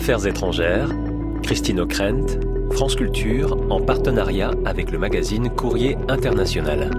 Affaires étrangères, Christine Ockrent, France Culture, en partenariat avec le magazine Courrier International.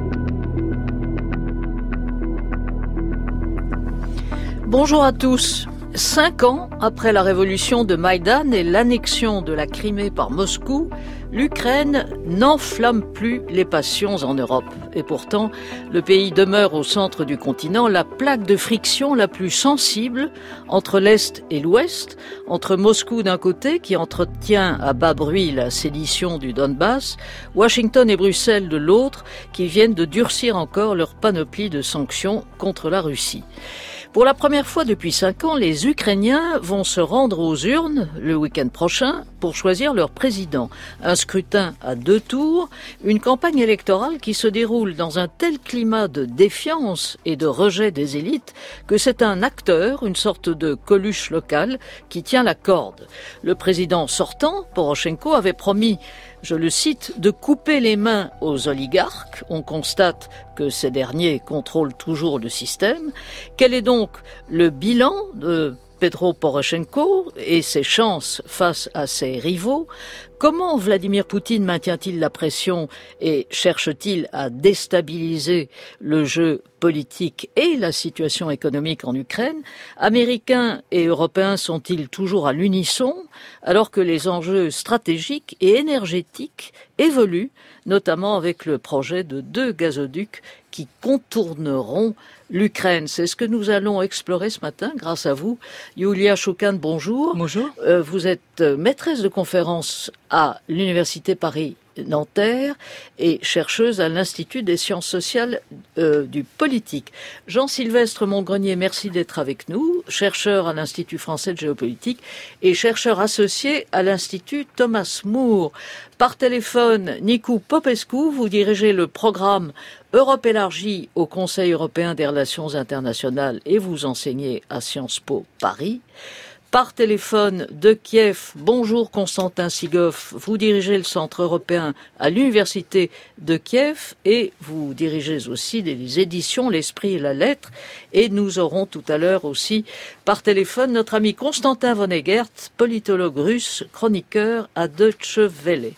Bonjour à tous. 5 ans après la révolution de Maïdan et l'annexion de la Crimée par Moscou, l'Ukraine n'enflamme plus les passions en Europe. Et pourtant, le pays demeure au centre du continent la plaque de friction la plus sensible entre l'Est et l'Ouest, entre Moscou d'un côté, qui entretient à bas bruit la sédition du Donbass, Washington et Bruxelles de l'autre, qui viennent de durcir encore leur panoplie de sanctions contre la Russie. Pour la première fois depuis 5 ans, les Ukrainiens vont se rendre aux urnes le week-end prochain pour choisir leur président. Un scrutin à 2 tours, une campagne électorale qui se déroule dans un tel climat de défiance et de rejet des élites que c'est un acteur, une sorte de Coluche local, qui tient la corde. Le président sortant, Porochenko, avait promis, je le cite, de couper les mains aux oligarques. On constate que ces derniers contrôlent toujours le système. Quel est donc le bilan de Petro Porochenko et ses chances face à ses rivaux? Comment Vladimir Poutine maintient-il la pression et cherche-t-il à déstabiliser le jeu politique et la situation économique en Ukraine? Américains et Européens sont-ils toujours à l'unisson alors que les enjeux stratégiques et énergétiques évoluent, notamment avec le projet de 2 gazoducs qui contourneront l'Ukraine? C'est ce que nous allons explorer ce matin grâce à vous. Yulia Shoukan, bonjour. Bonjour. Vous êtes maîtresse de conférence à l'Université Paris-Nanterre et chercheuse à l'Institut des sciences sociales du politique. Jean-Sylvestre Montgrenier, merci d'être avec nous, chercheur à l'Institut français de géopolitique et chercheur associé à l'Institut Thomas More. Par téléphone, Nicu Popescu, vous dirigez le programme Europe élargie au Conseil européen des relations internationales et vous enseignez à Sciences Po Paris. Par téléphone de Kiev, bonjour Constantin Sigov, vous dirigez le Centre européen à l'Université de Kiev et vous dirigez aussi les éditions L'Esprit et la Lettre. Et nous aurons tout à l'heure aussi par téléphone notre ami Constantin Vonneguert, politologue russe, chroniqueur à Deutsche Welle.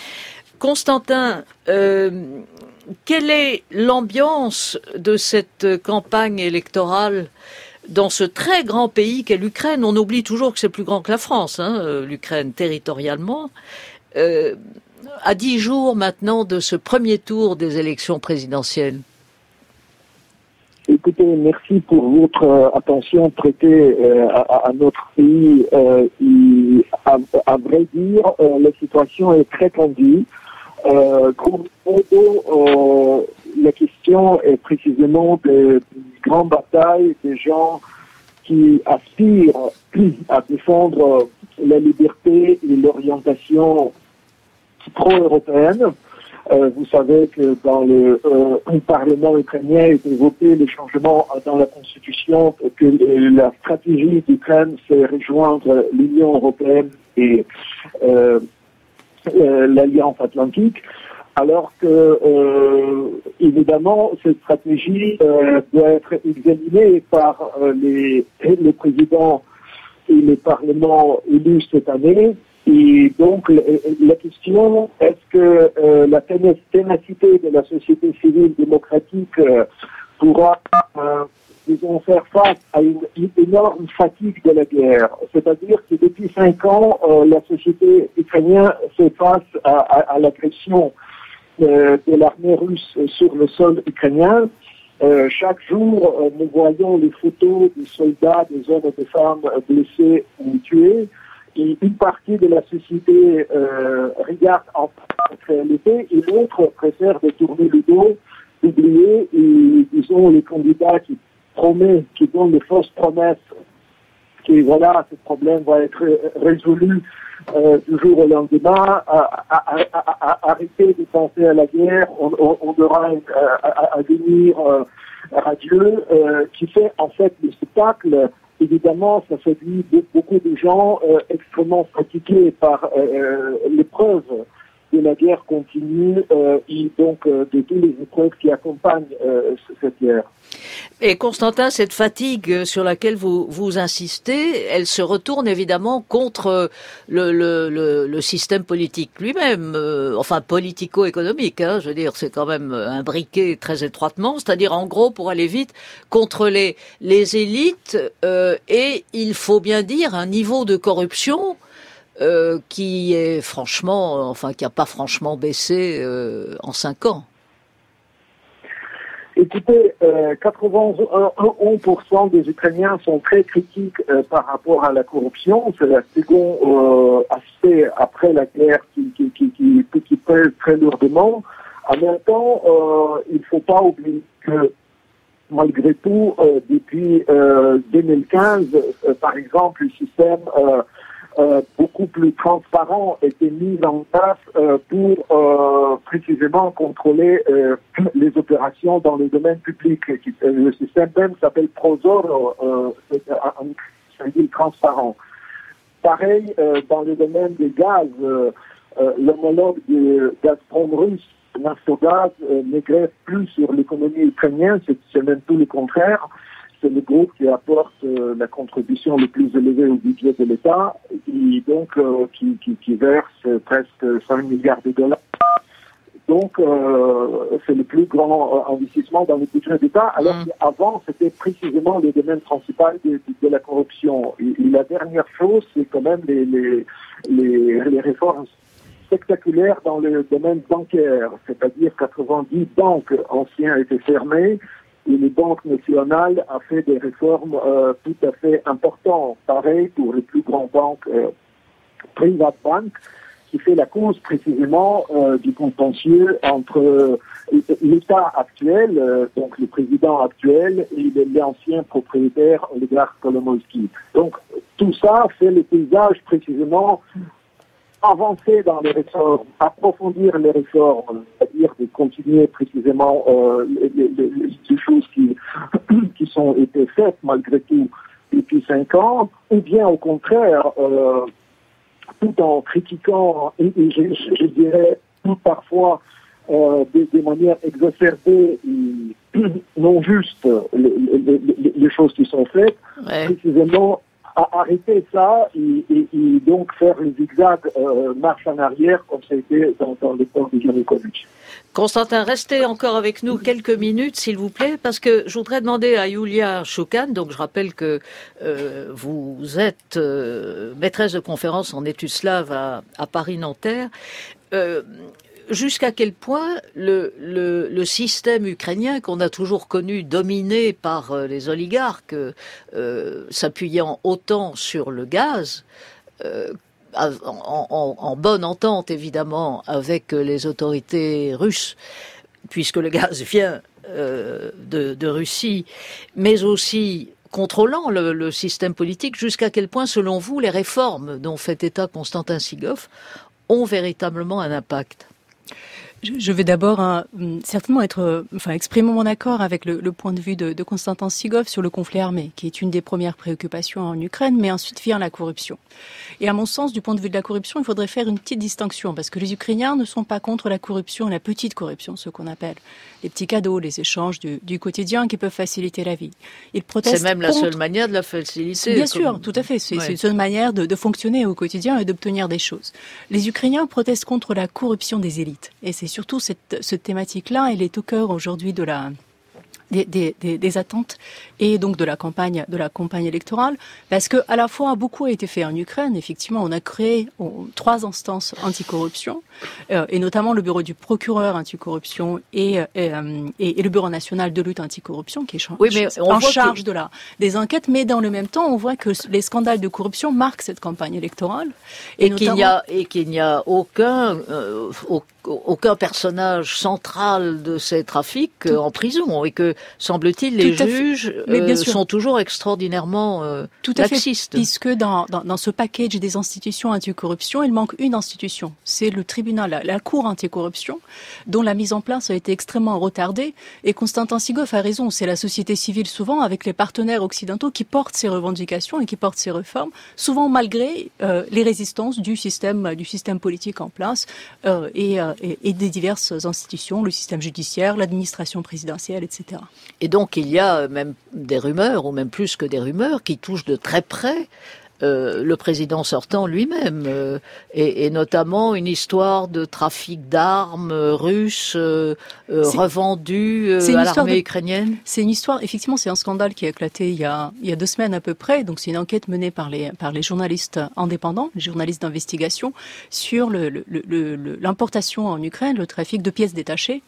Constantin, quelle est l'ambiance de cette campagne électorale dans ce très grand pays qu'est l'Ukraine? On oublie toujours que c'est plus grand que la France, l'Ukraine territorialement. À 10 jours maintenant de ce premier tour des élections présidentielles. Écoutez, merci pour votre attention prêtée à notre pays. À vrai dire, la situation est très tendue. Gros modo, la question est précisément de grande bataille des gens qui aspirent à défendre la liberté et l'orientation pro-européenne. Vous savez que dans le Parlement ukrainien est évoqué les changements dans la Constitution, que la stratégie d'Ukraine, c'est rejoindre l'Union européenne et l'Alliance Atlantique, alors que, évidemment, cette stratégie doit être examinée par le président et le Parlement élus cette année. Et donc, la question, est-ce que la ténacité de la société civile démocratique pourra disons, faire face à une énorme fatigue de la guerre. C'est-à-dire que depuis 5 ans, la société ukrainienne fait face à l'agression de l'armée russe sur le sol ukrainien. Chaque jour, nous voyons les photos des soldats, des hommes et des femmes blessés ou tués. Et une partie de la société regarde en réalité et l'autre préfère de tourner le dos, d'oublier, et disons les candidats qui donnent de fausses promesses, que voilà, ce problème va être résolu du jour au lendemain, arrêter de penser à la guerre, on aura à venir radieux, qui fait en fait le spectacle. Évidemment, ça séduit beaucoup de gens extrêmement fatigués par l'épreuve de la guerre continue et donc de tous les épreuves qui accompagnent cette guerre. Et Constantin, cette fatigue sur laquelle vous insistez, elle se retourne évidemment contre le système politique lui-même, enfin politico-économique, je veux dire, c'est quand même imbriqué très étroitement, c'est-à-dire en gros, pour aller vite, contre les élites et il faut bien dire un niveau de corruption qui est franchement, enfin qui n'a pas franchement baissé en 5 ans. Écoutez, 91% des Ukrainiens sont très critiques par rapport à la corruption. C'est le second aspect après la guerre qui pèse très lourdement. En même temps, il ne faut pas oublier que malgré tout, depuis 2015, par exemple, le système beaucoup plus transparent était mis en place pour précisément contrôler les opérations dans le domaine public. Le système même s'appelle Prozor, c'est-à-dire transparent. Pareil, dans le domaine des gaz, l'homologue de Gazprom russe, Naftogaz, ne greffe plus sur l'économie ukrainienne, c'est même tout le contraire. C'est le groupe qui apporte la contribution la plus élevée au budget de l'État et donc qui verse presque 5 milliards de dollars. Donc c'est le plus grand investissement dans le budget d'État, alors qu'avant c'était précisément le domaine principal de la corruption. Et la dernière chose, c'est quand même les réformes spectaculaires dans le domaine bancaire, c'est-à-dire 90 banques anciennes étaient fermées. Et les banques nationales a fait des réformes tout à fait importantes. Pareil pour les plus grandes banques private bank, qui fait la cause précisément du contentieux entre l'État actuel, donc le président actuel, et l'ancien propriétaire oligarque Kolomoïski. Donc tout ça fait le paysage précisément avancer dans les réformes, approfondir les réformes, c'est-à-dire de continuer précisément les choses qui sont été faites malgré tout depuis 5 ans, ou bien au contraire, tout en critiquant, et je dirais tout parfois des manières exacerbées et non justes les choses qui sont faites, précisément à arrêter ça et donc faire le zigzag marche en arrière comme ça a été dans l'époque de Yanukovych. Constantin, restez encore avec nous quelques minutes, s'il vous plaît, parce que je voudrais demander à Yulia Shoukan, donc je rappelle que vous êtes maîtresse de conférence en études slaves à Paris-Nanterre. Jusqu'à quel point le système ukrainien qu'on a toujours connu dominé par les oligarques, s'appuyant autant sur le gaz, en bonne entente évidemment avec les autorités russes, puisque le gaz vient de Russie, mais aussi contrôlant le système politique, jusqu'à quel point, selon vous, les réformes dont fait état Constantin Sigov ont véritablement un impact? Je vais d'abord certainement exprimer mon accord avec le point de vue de Constantin Sigov sur le conflit armé, qui est une des premières préoccupations en Ukraine, mais ensuite vient la corruption. Et à mon sens, du point de vue de la corruption, il faudrait faire une petite distinction, parce que les Ukrainiens ne sont pas contre la corruption, la petite corruption, ce qu'on appelle les petits cadeaux, les échanges du quotidien qui peuvent faciliter la vie. Ils protestent C'est même la seule manière de la faciliter. Bien sûr, tout à fait. C'est une seule manière de fonctionner au quotidien et d'obtenir des choses. Les Ukrainiens protestent contre la corruption des élites. Et c'est surtout cette thématique-là, elle est au cœur aujourd'hui de des attentes et donc de la campagne électorale, parce que à la fois beaucoup a été fait en Ukraine. Effectivement, on a créé 3 instances anticorruption et notamment le bureau du procureur anticorruption et le bureau national de lutte anticorruption qui est en charge des enquêtes. Mais dans le même temps, on voit que les scandales de corruption marquent cette campagne électorale et qu'il n'y a aucun personnage central de ces trafics en prison et que, semble-t-il, les juges sont toujours extraordinairement laxistes. Puisque dans ce package des institutions anticorruption, il manque une institution. C'est le tribunal, la Cour anticorruption, dont la mise en place a été extrêmement retardée. Et Constantin Sigov a raison, c'est la société civile souvent, avec les partenaires occidentaux, qui portent ces revendications et qui portent ces réformes, souvent malgré les résistances du système politique en place et des diverses institutions, le système judiciaire, l'administration présidentielle, etc. Et donc il y a même des rumeurs, ou même plus que des rumeurs, qui touchent de très près le président sortant lui-même, et notamment une histoire de trafic d'armes russes revendues à l'armée ukrainienne. C'est une histoire, effectivement, c'est un scandale qui a éclaté il y a 2 semaines à peu près. Donc c'est une enquête menée par les journalistes indépendants, les journalistes d'investigation, sur l'importation en Ukraine, le trafic de pièces détachées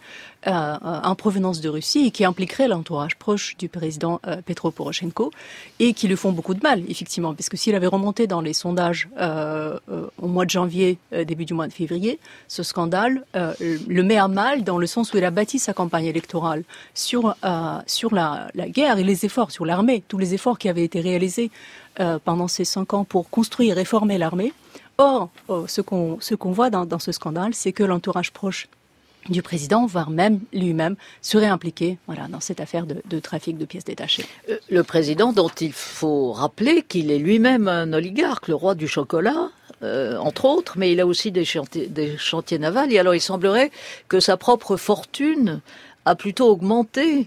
en provenance de Russie et qui impliquerait l'entourage proche du président Petro Poroshenko et qui lui font beaucoup de mal, effectivement, parce que s'il avait remonté dans les sondages au mois de janvier, début du mois de février, ce scandale le met à mal dans le sens où il a bâti sa campagne électorale sur la guerre et les efforts, sur l'armée, tous les efforts qui avaient été réalisés pendant ces 5 ans pour construire et réformer l'armée. Or, ce qu'on voit dans ce scandale, c'est que l'entourage proche du président, voire même lui-même, serait impliqué dans cette affaire de trafic de pièces détachées. Le président, dont il faut rappeler qu'il est lui-même un oligarque, le roi du chocolat, entre autres, mais il a aussi des chantiers navals. Et alors il semblerait que sa propre fortune a plutôt augmenté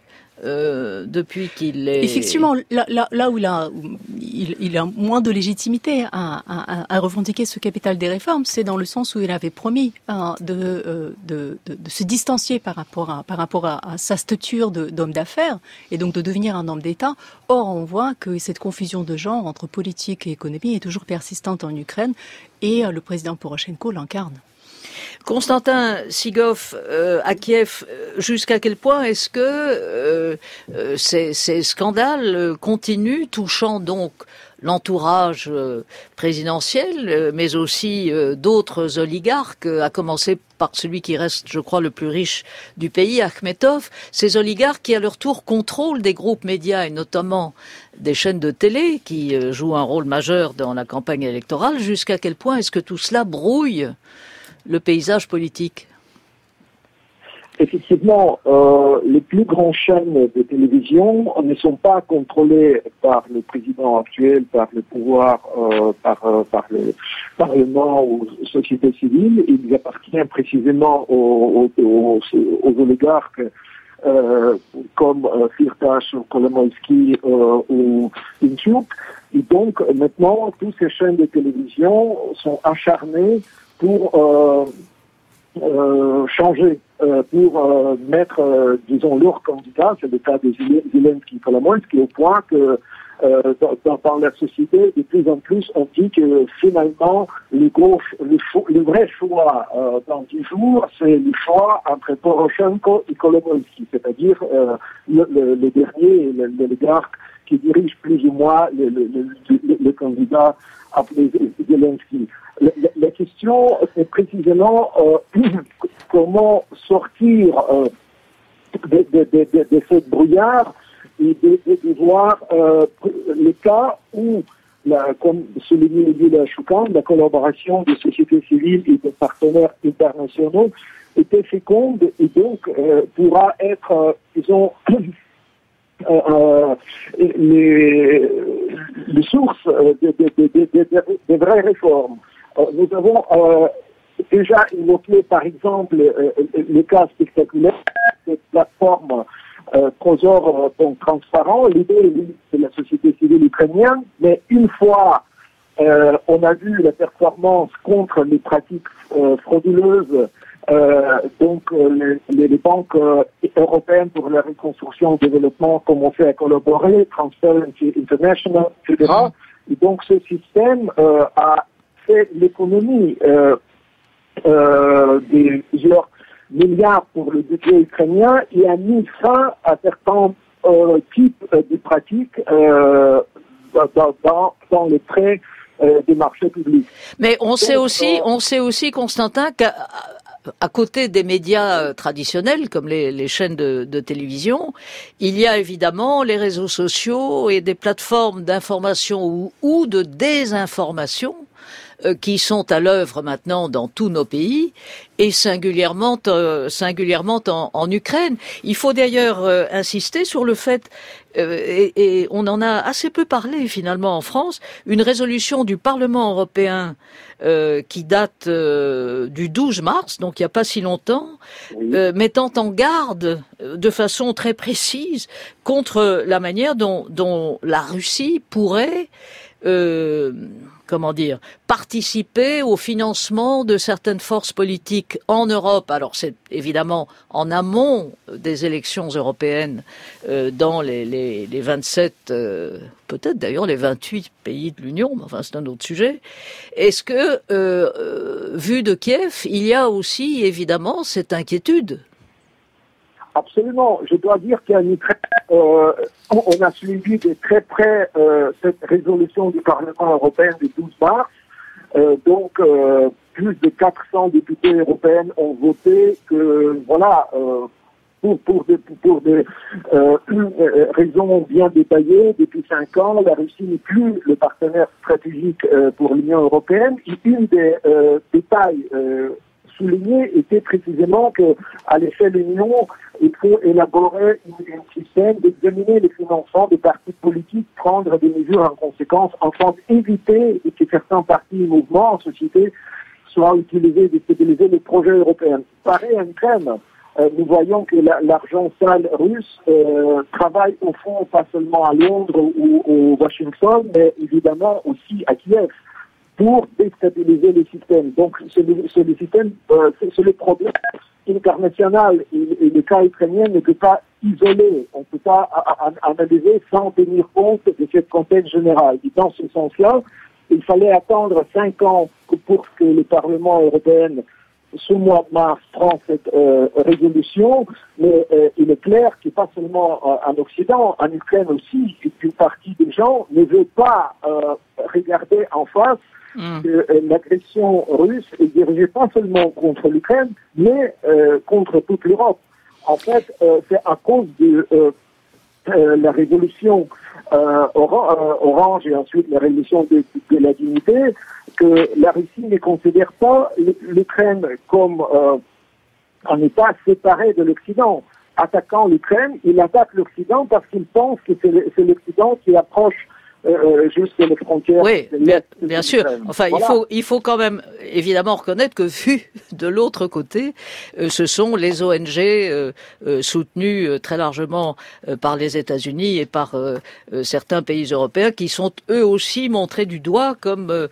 depuis qu'il est... Effectivement, là où il a moins de légitimité à revendiquer ce capital des réformes, c'est dans le sens où il avait promis de se distancier par rapport à sa stature d'homme d'affaires et donc de devenir un homme d'État. Or, on voit que cette confusion de genre entre politique et économie est toujours persistante en Ukraine et le président Poroshenko l'incarne. Constantin Sigov, à Kiev, jusqu'à quel point est-ce que ces scandales continuent, touchant donc l'entourage présidentiel, mais aussi d'autres oligarques, à commencer par celui qui reste, je crois, le plus riche du pays, Akhmetov, ces oligarques qui, à leur tour, contrôlent des groupes médias, et notamment des chaînes de télé, qui jouent un rôle majeur dans la campagne électorale. Jusqu'à quel point est-ce que tout cela brouille le paysage politique? Effectivement, les plus grandes chaînes de télévision ne sont pas contrôlées par le président actuel, par le pouvoir, par le Parlement ou société civile. Ils appartiennent précisément aux oligarques comme Firtash, Kolomoïski ou Pinchuk. Et donc, maintenant, toutes ces chaînes de télévision sont acharnées pour changer, pour mettre, disons, leur candidat, c'est le cas de Zelensky Kolomoïski, au point que dans la société, de plus en plus, on dit que finalement, le vrai choix dans 10 jours, c'est le choix entre Poroshenko et Kolomoïski, c'est-à-dire le dernier, l'oligarque qui dirige plus ou moins le candidat appelé Zelensky. La question, c'est précisément comment sortir de cette brouillard et de voir les cas où, comme souligné Yulia Shoukan, la collaboration des sociétés civiles et des partenaires internationaux était féconde et donc pourra être, disons, les sources de vraies réformes. Nous avons déjà évoqué, par exemple, le cas spectaculaire de cette plateforme Trésor transparent. L'idée de la société civile ukrainienne, mais une fois on a vu la performance contre les pratiques frauduleuses, donc les banques européennes pour la reconstruction et le développement ont commencé à collaborer, Transparency International, etc. Et donc ce système a fait l'économie de plusieurs milliards pour le budget ukrainien et a mis fin à certains types de pratiques dans les prêts des marchés publics. Mais on sait aussi, Constantin, à côté des médias traditionnels comme les chaînes de télévision, il y a évidemment les réseaux sociaux et des plateformes d'information ou de désinformation qui sont à l'œuvre maintenant dans tous nos pays et singulièrement en Ukraine. Il faut d'ailleurs insister sur le fait, et on en a assez peu parlé finalement en France, une résolution du Parlement européen qui date du 12 mars, donc il n'y a pas si longtemps, mettant en garde de façon très précise contre la manière dont la Russie pourrait participer au financement de certaines forces politiques en Europe. Alors c'est évidemment en amont des élections européennes dans les 27, peut-être d'ailleurs les 28 pays de l'Union, mais enfin c'est un autre sujet. Est-ce que, vu de Kiev, il y a aussi évidemment cette inquiétude ? Absolument. Je dois dire qu'en Ukraine, on a suivi de très près cette résolution du Parlement européen du 12 mars. Plus de 400 députés européens ont voté que, pour des raisons bien détaillées, depuis 5 ans, la Russie n'est plus le partenaire stratégique pour l'Union européenne. Et une des détails soulignés était précisément qu'à l'échelle de l'Union, il faut élaborer un système d'examiner les financements des partis politiques, prendre des mesures en conséquence, afin d'éviter que certains partis et mouvements en société soient utilisés, déstabiliser les projets européens. Pareil en Ukraine, nous voyons que l'argent sale russe travaille au fond pas seulement à Londres ou au Washington, mais évidemment aussi à Kiev, pour déstabiliser les systèmes. Donc, c'est le problème international et le cas ukrainien ne peut pas isoler. On ne peut pas analyser sans tenir compte de ce contexte général. Et dans ce sens-là, il fallait attendre 5 ans pour que le Parlement européen, ce mois de mars, prenne cette résolution, mais il est clair que pas seulement en Occident, en Ukraine aussi, une partie des gens ne veut pas regarder en face que l'agression russe est dirigée pas seulement contre l'Ukraine, mais contre toute l'Europe. En fait, c'est à cause de la révolution orange et ensuite la révolution de la dignité que la Russie ne considère pas l'Ukraine comme un État séparé de l'Occident. Attaquant l'Ukraine, il attaque l'Occident parce qu'il pense que c'est l'Occident qui approche juste les frontières. Oui, bien sûr. Enfin, voilà. il faut quand même évidemment reconnaître que vu de l'autre côté, ce sont les ONG soutenues très largement par les États-Unis et par certains pays européens qui sont eux aussi montrés du doigt comme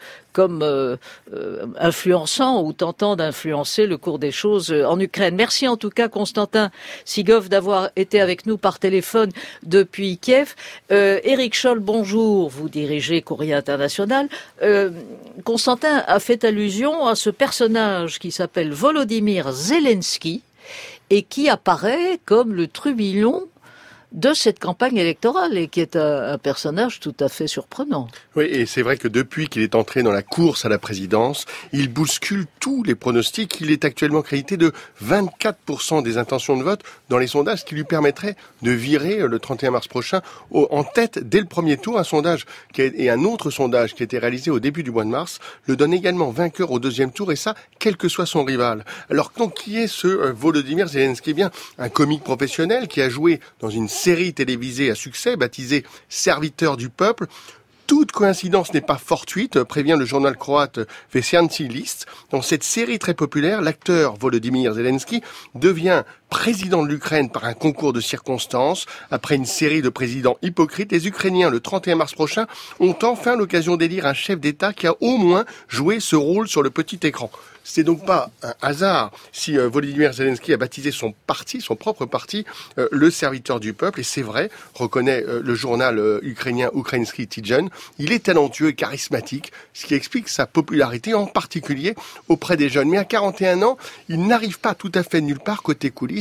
influençant ou tentant d'influencer le cours des choses en Ukraine. Merci en tout cas Constantin Sigov d'avoir été avec nous par téléphone depuis Kiev. Éric Scholl, bonjour, vous dirigez Courrier International. Constantin a fait allusion à ce personnage qui s'appelle Volodymyr Zelensky et qui apparaît comme le trublion de cette campagne électorale et qui est un personnage tout à fait surprenant. Oui, et c'est vrai que depuis qu'il est entré dans la course à la présidence, il bouscule tous les pronostics. Il est actuellement crédité de 24% des intentions de vote dans les sondages, ce qui lui permettrait de virer le 31 mars prochain en tête dès le premier tour. Un sondage et un autre sondage qui a été réalisé au début du mois de mars le donne également vainqueur au deuxième tour, et ça, quel que soit son rival. Alors donc, qui est ce Volodymyr Zelensky? Eh bien, un comique professionnel qui a joué dans une série télévisée à succès baptisée « Serviteur du peuple ». Toute coïncidence n'est pas fortuite, prévient le journal croate Večernji List. Dans cette série très populaire, l'acteur Volodymyr Zelensky devient président de l'Ukraine par un concours de circonstances. Après une série de présidents hypocrites, les Ukrainiens, le 31 mars prochain, ont enfin l'occasion d'élire un chef d'État qui a au moins joué ce rôle sur le petit écran. C'est donc pas un hasard si Volodymyr Zelensky a baptisé son propre parti, le serviteur du peuple. Et c'est vrai, reconnaît le journal ukrainien Ukrainsky Tydzień, il est talentueux et charismatique, ce qui explique sa popularité, en particulier auprès des jeunes. Mais à 41 ans, il n'arrive pas tout à fait nulle part côté coulisses.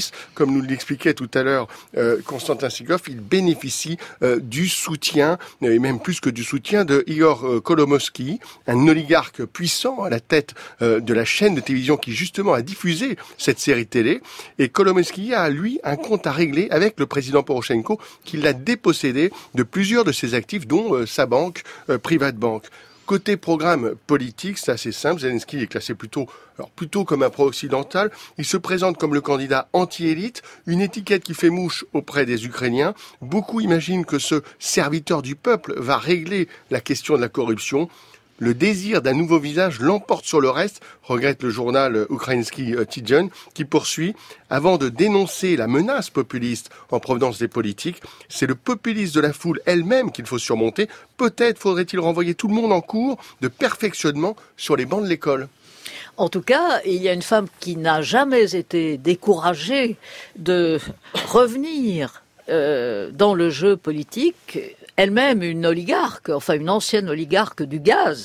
plus, comme nous l'expliquait tout à l'heure Konstantin Sigov, il bénéficie du soutien, et même plus que du soutien, de Igor Kolomoïski, un oligarque puissant à la tête de la chaîne de télévision qui justement a diffusé cette série télé. Et Kolomoïski a, lui, un compte à régler avec le président Poroshenko qui l'a dépossédé de plusieurs de ses actifs, dont sa banque, Privatbank. Côté programme politique, c'est assez simple. Zelensky est classé plutôt comme un pro-occidental. Il se présente comme le candidat anti-élite, une étiquette qui fait mouche auprès des Ukrainiens. Beaucoup imaginent que ce serviteur du peuple va régler la question de la corruption. Le désir d'un nouveau visage l'emporte sur le reste, regrette le journal Ukrainsky Tidjon, qui poursuit. Avant de dénoncer la menace populiste en provenance des politiques, c'est le populisme de la foule elle-même qu'il faut surmonter. Peut-être faudrait-il renvoyer tout le monde en cours de perfectionnement sur les bancs de l'école. En tout cas, il y a une femme qui n'a jamais été découragée de revenir dans le jeu politique, elle-même une oligarque, enfin une ancienne oligarque du gaz,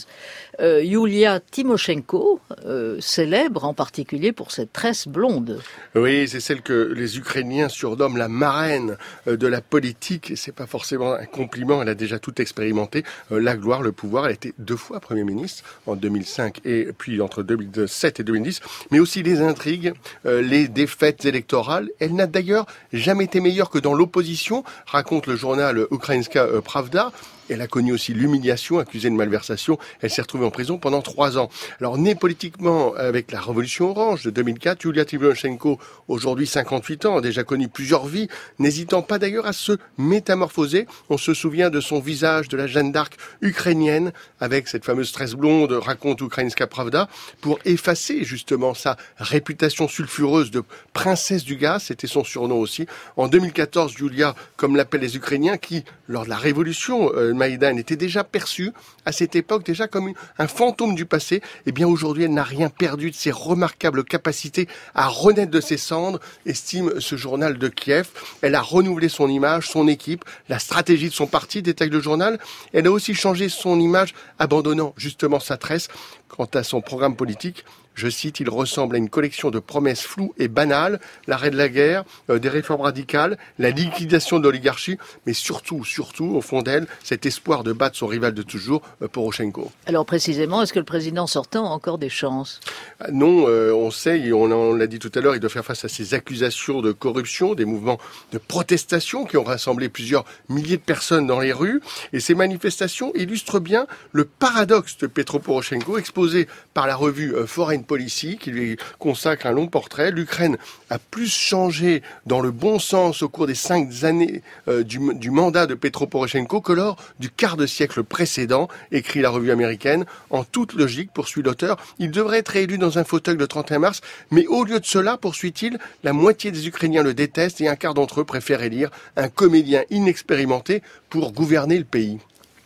Yulia Tymoshenko, célèbre en particulier pour cette tresse blonde. Oui, c'est celle que les Ukrainiens surnomment la marraine de la politique. Et c'est pas forcément un compliment, elle a déjà tout expérimenté. La gloire, le pouvoir, elle a été 2 fois Premier ministre, en 2005 et puis entre 2007 et 2010. Mais aussi les intrigues, les défaites électorales. Elle n'a d'ailleurs jamais été meilleure que dans l'opposition, raconte le journal Ukrainska Pravda. Elle a connu aussi l'humiliation, accusée de malversation. Elle s'est retrouvée en prison pendant 3 ans. Alors, née politiquement avec la Révolution orange de 2004, Yulia Tymoshenko, aujourd'hui 58 ans, a déjà connu plusieurs vies, n'hésitant pas d'ailleurs à se métamorphoser. On se souvient de son visage de la Jeanne d'Arc ukrainienne, avec cette fameuse tresse blonde, raconte Ukrainska Pravda, pour effacer justement sa réputation sulfureuse de princesse du gaz. C'était son surnom aussi. En 2014, Yulia, comme l'appellent les Ukrainiens, qui, lors de la Révolution, Maïdan était déjà perçue à cette époque déjà comme un fantôme du passé. Eh bien aujourd'hui, elle n'a rien perdu de ses remarquables capacités à renaître de ses cendres, estime ce journal de Kiev. Elle a renouvelé son image, son équipe, la stratégie de son parti, détaille le journal. Elle a aussi changé son image, abandonnant justement sa tresse. Quant à son programme politique, je cite, il ressemble à une collection de promesses floues et banales, l'arrêt de la guerre, des réformes radicales, la liquidation de l'oligarchie, mais surtout, au fond d'elle, cet espoir de battre son rival de toujours, Poroshenko. Alors précisément, est-ce que le président sortant a encore des chances ? Non, on sait, et on l'a dit tout à l'heure, il doit faire face à ces accusations de corruption, des mouvements de protestation qui ont rassemblé plusieurs milliers de personnes dans les rues, et ces manifestations illustrent bien le paradoxe de Petro Poroshenko, exposé par la revue Foreign Policy, qui lui consacre un long portrait. L'Ukraine a plus changé dans le bon sens au cours des 5 années du mandat de Petro Poroshenko que lors du quart de siècle précédent, écrit la revue américaine. En toute logique, poursuit l'auteur, il devrait être élu dans un fauteuil le 31 mars, mais au lieu de cela, poursuit-il, la moitié des Ukrainiens le détestent et un quart d'entre eux préfèrent élire un comédien inexpérimenté pour gouverner le pays.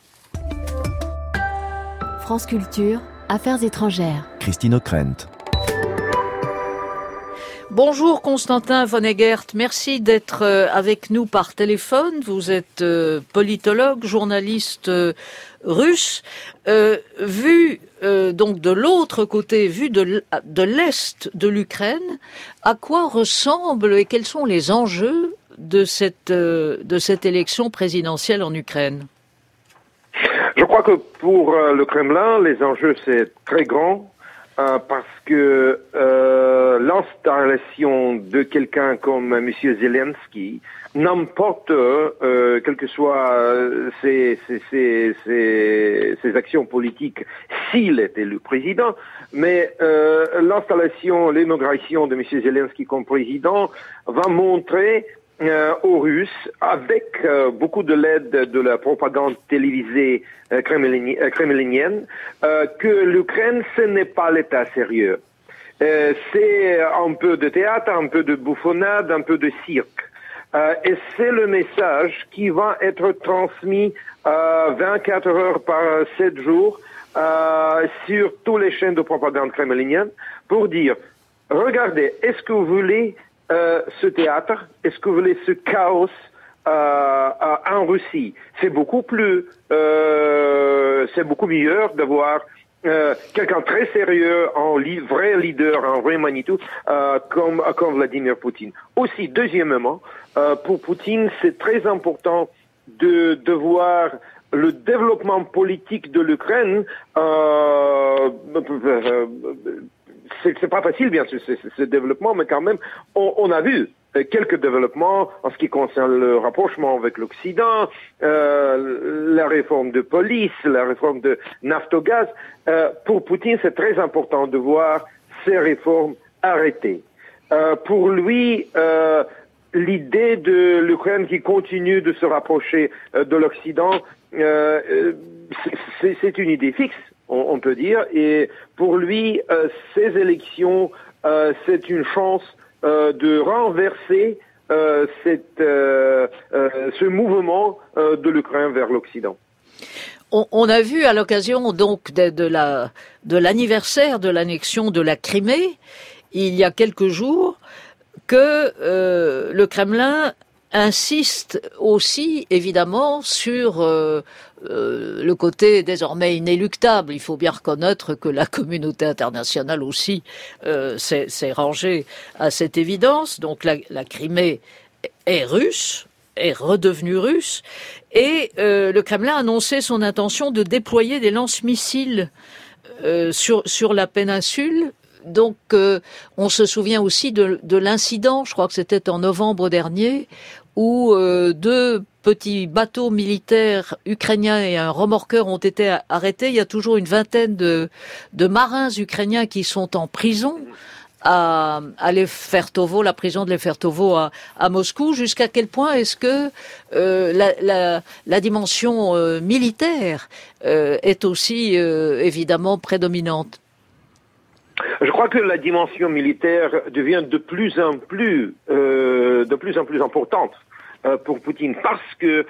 France Culture, Affaires étrangères. Christine O'Krent. Bonjour Constantin Vonneguert, merci d'être avec nous par téléphone. Vous êtes politologue, journaliste russe. Vu donc de l'autre côté, vu de l'est de l'Ukraine, à quoi ressemble et quels sont les enjeux de cette élection présidentielle en Ukraine ? Je crois que pour le Kremlin, les enjeux c'est très grand parce que l'installation de quelqu'un comme M. Zelensky, n'importe quelles que soient ses actions politiques, s'il est élu président, mais l'inauguration de M. Zelensky comme président va montrer aux Russes, avec beaucoup de l'aide de la propagande télévisée kremlinienne, que l'Ukraine, ce n'est pas l'État sérieux. C'est un peu de théâtre, un peu de bouffonnade, un peu de cirque. Et c'est le message qui va être transmis 24 heures par 7 jours sur tous les chaînes de propagande kremlinienne pour dire, regardez, est-ce que vous voulez ce théâtre, est-ce que vous voulez ce chaos en Russie? C'est beaucoup mieux d'avoir quelqu'un très sérieux, vrai leader, un vrai Manitou, comme Vladimir Poutine. Aussi, deuxièmement, pour Poutine, c'est très important de voir le développement politique de l'Ukraine. C'est pas facile, bien sûr, ce développement, mais quand même, on a vu quelques développements en ce qui concerne le rapprochement avec l'Occident, la réforme de police, la réforme de Naftogaz. Pour Poutine, c'est très important de voir ces réformes arrêtées. Pour lui, l'idée de l'Ukraine qui continue de se rapprocher de l'Occident, c'est une idée fixe, on peut dire, et pour lui, ces élections, c'est une chance de renverser ce mouvement de l'Ukraine vers l'Occident. On a vu à l'occasion donc de l'anniversaire de l'annexion de la Crimée, il y a quelques jours, que le Kremlin insiste aussi évidemment sur le côté désormais inéluctable. Il faut bien reconnaître que la communauté internationale aussi s'est rangée à cette évidence. Donc la Crimée est russe, est redevenue russe, et le Kremlin a annoncé son intention de déployer des lance-missiles sur la péninsule. Donc, on se souvient aussi de l'incident, je crois que c'était en novembre dernier, où 2 petits bateaux militaires ukrainiens et un remorqueur ont été arrêtés. Il y a toujours une vingtaine de marins ukrainiens qui sont en prison à Lefertovo, la prison de Lefertovo à Moscou. Jusqu'à quel point est-ce que la dimension militaire est aussi évidemment prédominante? Je crois que la dimension militaire devient de plus en plus importante pour Poutine, parce que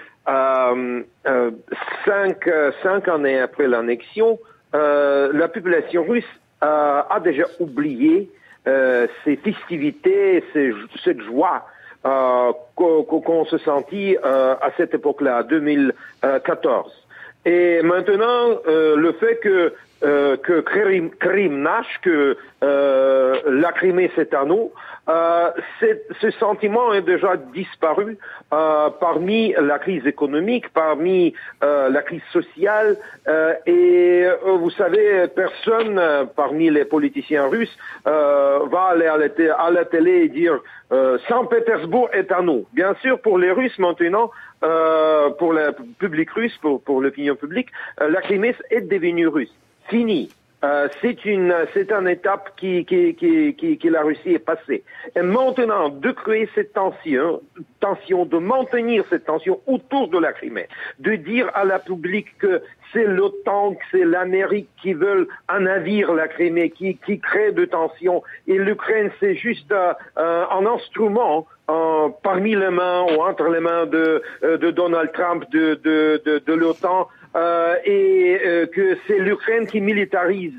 5 années après l'annexion, la population russe a déjà oublié ces festivités, cette joie qu'on se sentit à cette époque-là, 2014. Et maintenant, le fait que Krym nage, que la Crimée c'est à nous, ce sentiment est déjà disparu parmi la crise économique, parmi la crise sociale, et vous savez, personne parmi les politiciens russes va aller à la télé et dire Saint-Pétersbourg est à nous. Bien sûr, pour les Russes maintenant, pour le public russe, pour l'opinion publique, la Crimée est devenue russe. Fini. C'est une étape qui la Russie est passée. Et maintenant, de créer cette tension, de maintenir cette tension autour de la Crimée, de dire à la public que c'est l'OTAN, que c'est l'Amérique qui veulent un navire, la Crimée, qui crée de tensions, et l'Ukraine c'est juste un instrument parmi les mains ou entre les mains de Donald Trump, de l'OTAN, et que c'est l'Ukraine qui militarise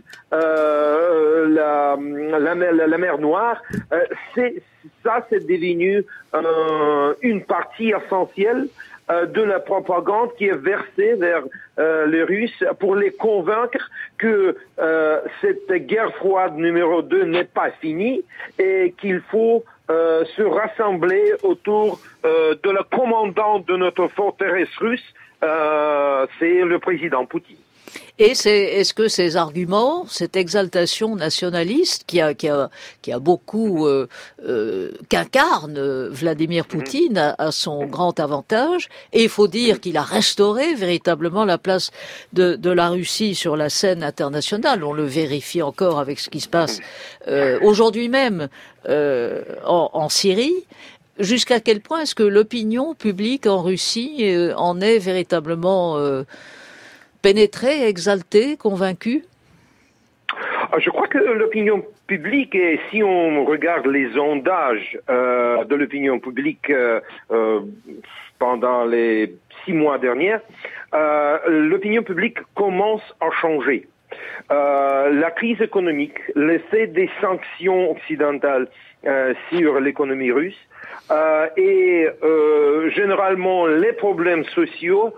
la mer Noire. C'est devenu une partie essentielle de la propagande qui est versée vers les Russes pour les convaincre que cette guerre froide numéro 2 n'est pas finie et qu'il faut se rassembler autour de la commandante de notre forteresse russe, c'est le président Poutine. Et est-ce que ces arguments, cette exaltation nationaliste qui a beaucoup qu'incarne Vladimir Poutine à son grand avantage, et il faut dire qu'il a restauré véritablement la place de la Russie sur la scène internationale. On le vérifie encore avec ce qui se passe aujourd'hui même en Syrie. Jusqu'à quel point est-ce que l'opinion publique en Russie en est véritablement pénétrée, exaltée, convaincue? Je crois que l'opinion publique, et si on regarde les sondages de l'opinion publique pendant les 6 mois derniers, l'opinion publique commence à changer. La crise économique, l'effet des sanctions occidentales sur l'économie russe, et généralement les problèmes sociaux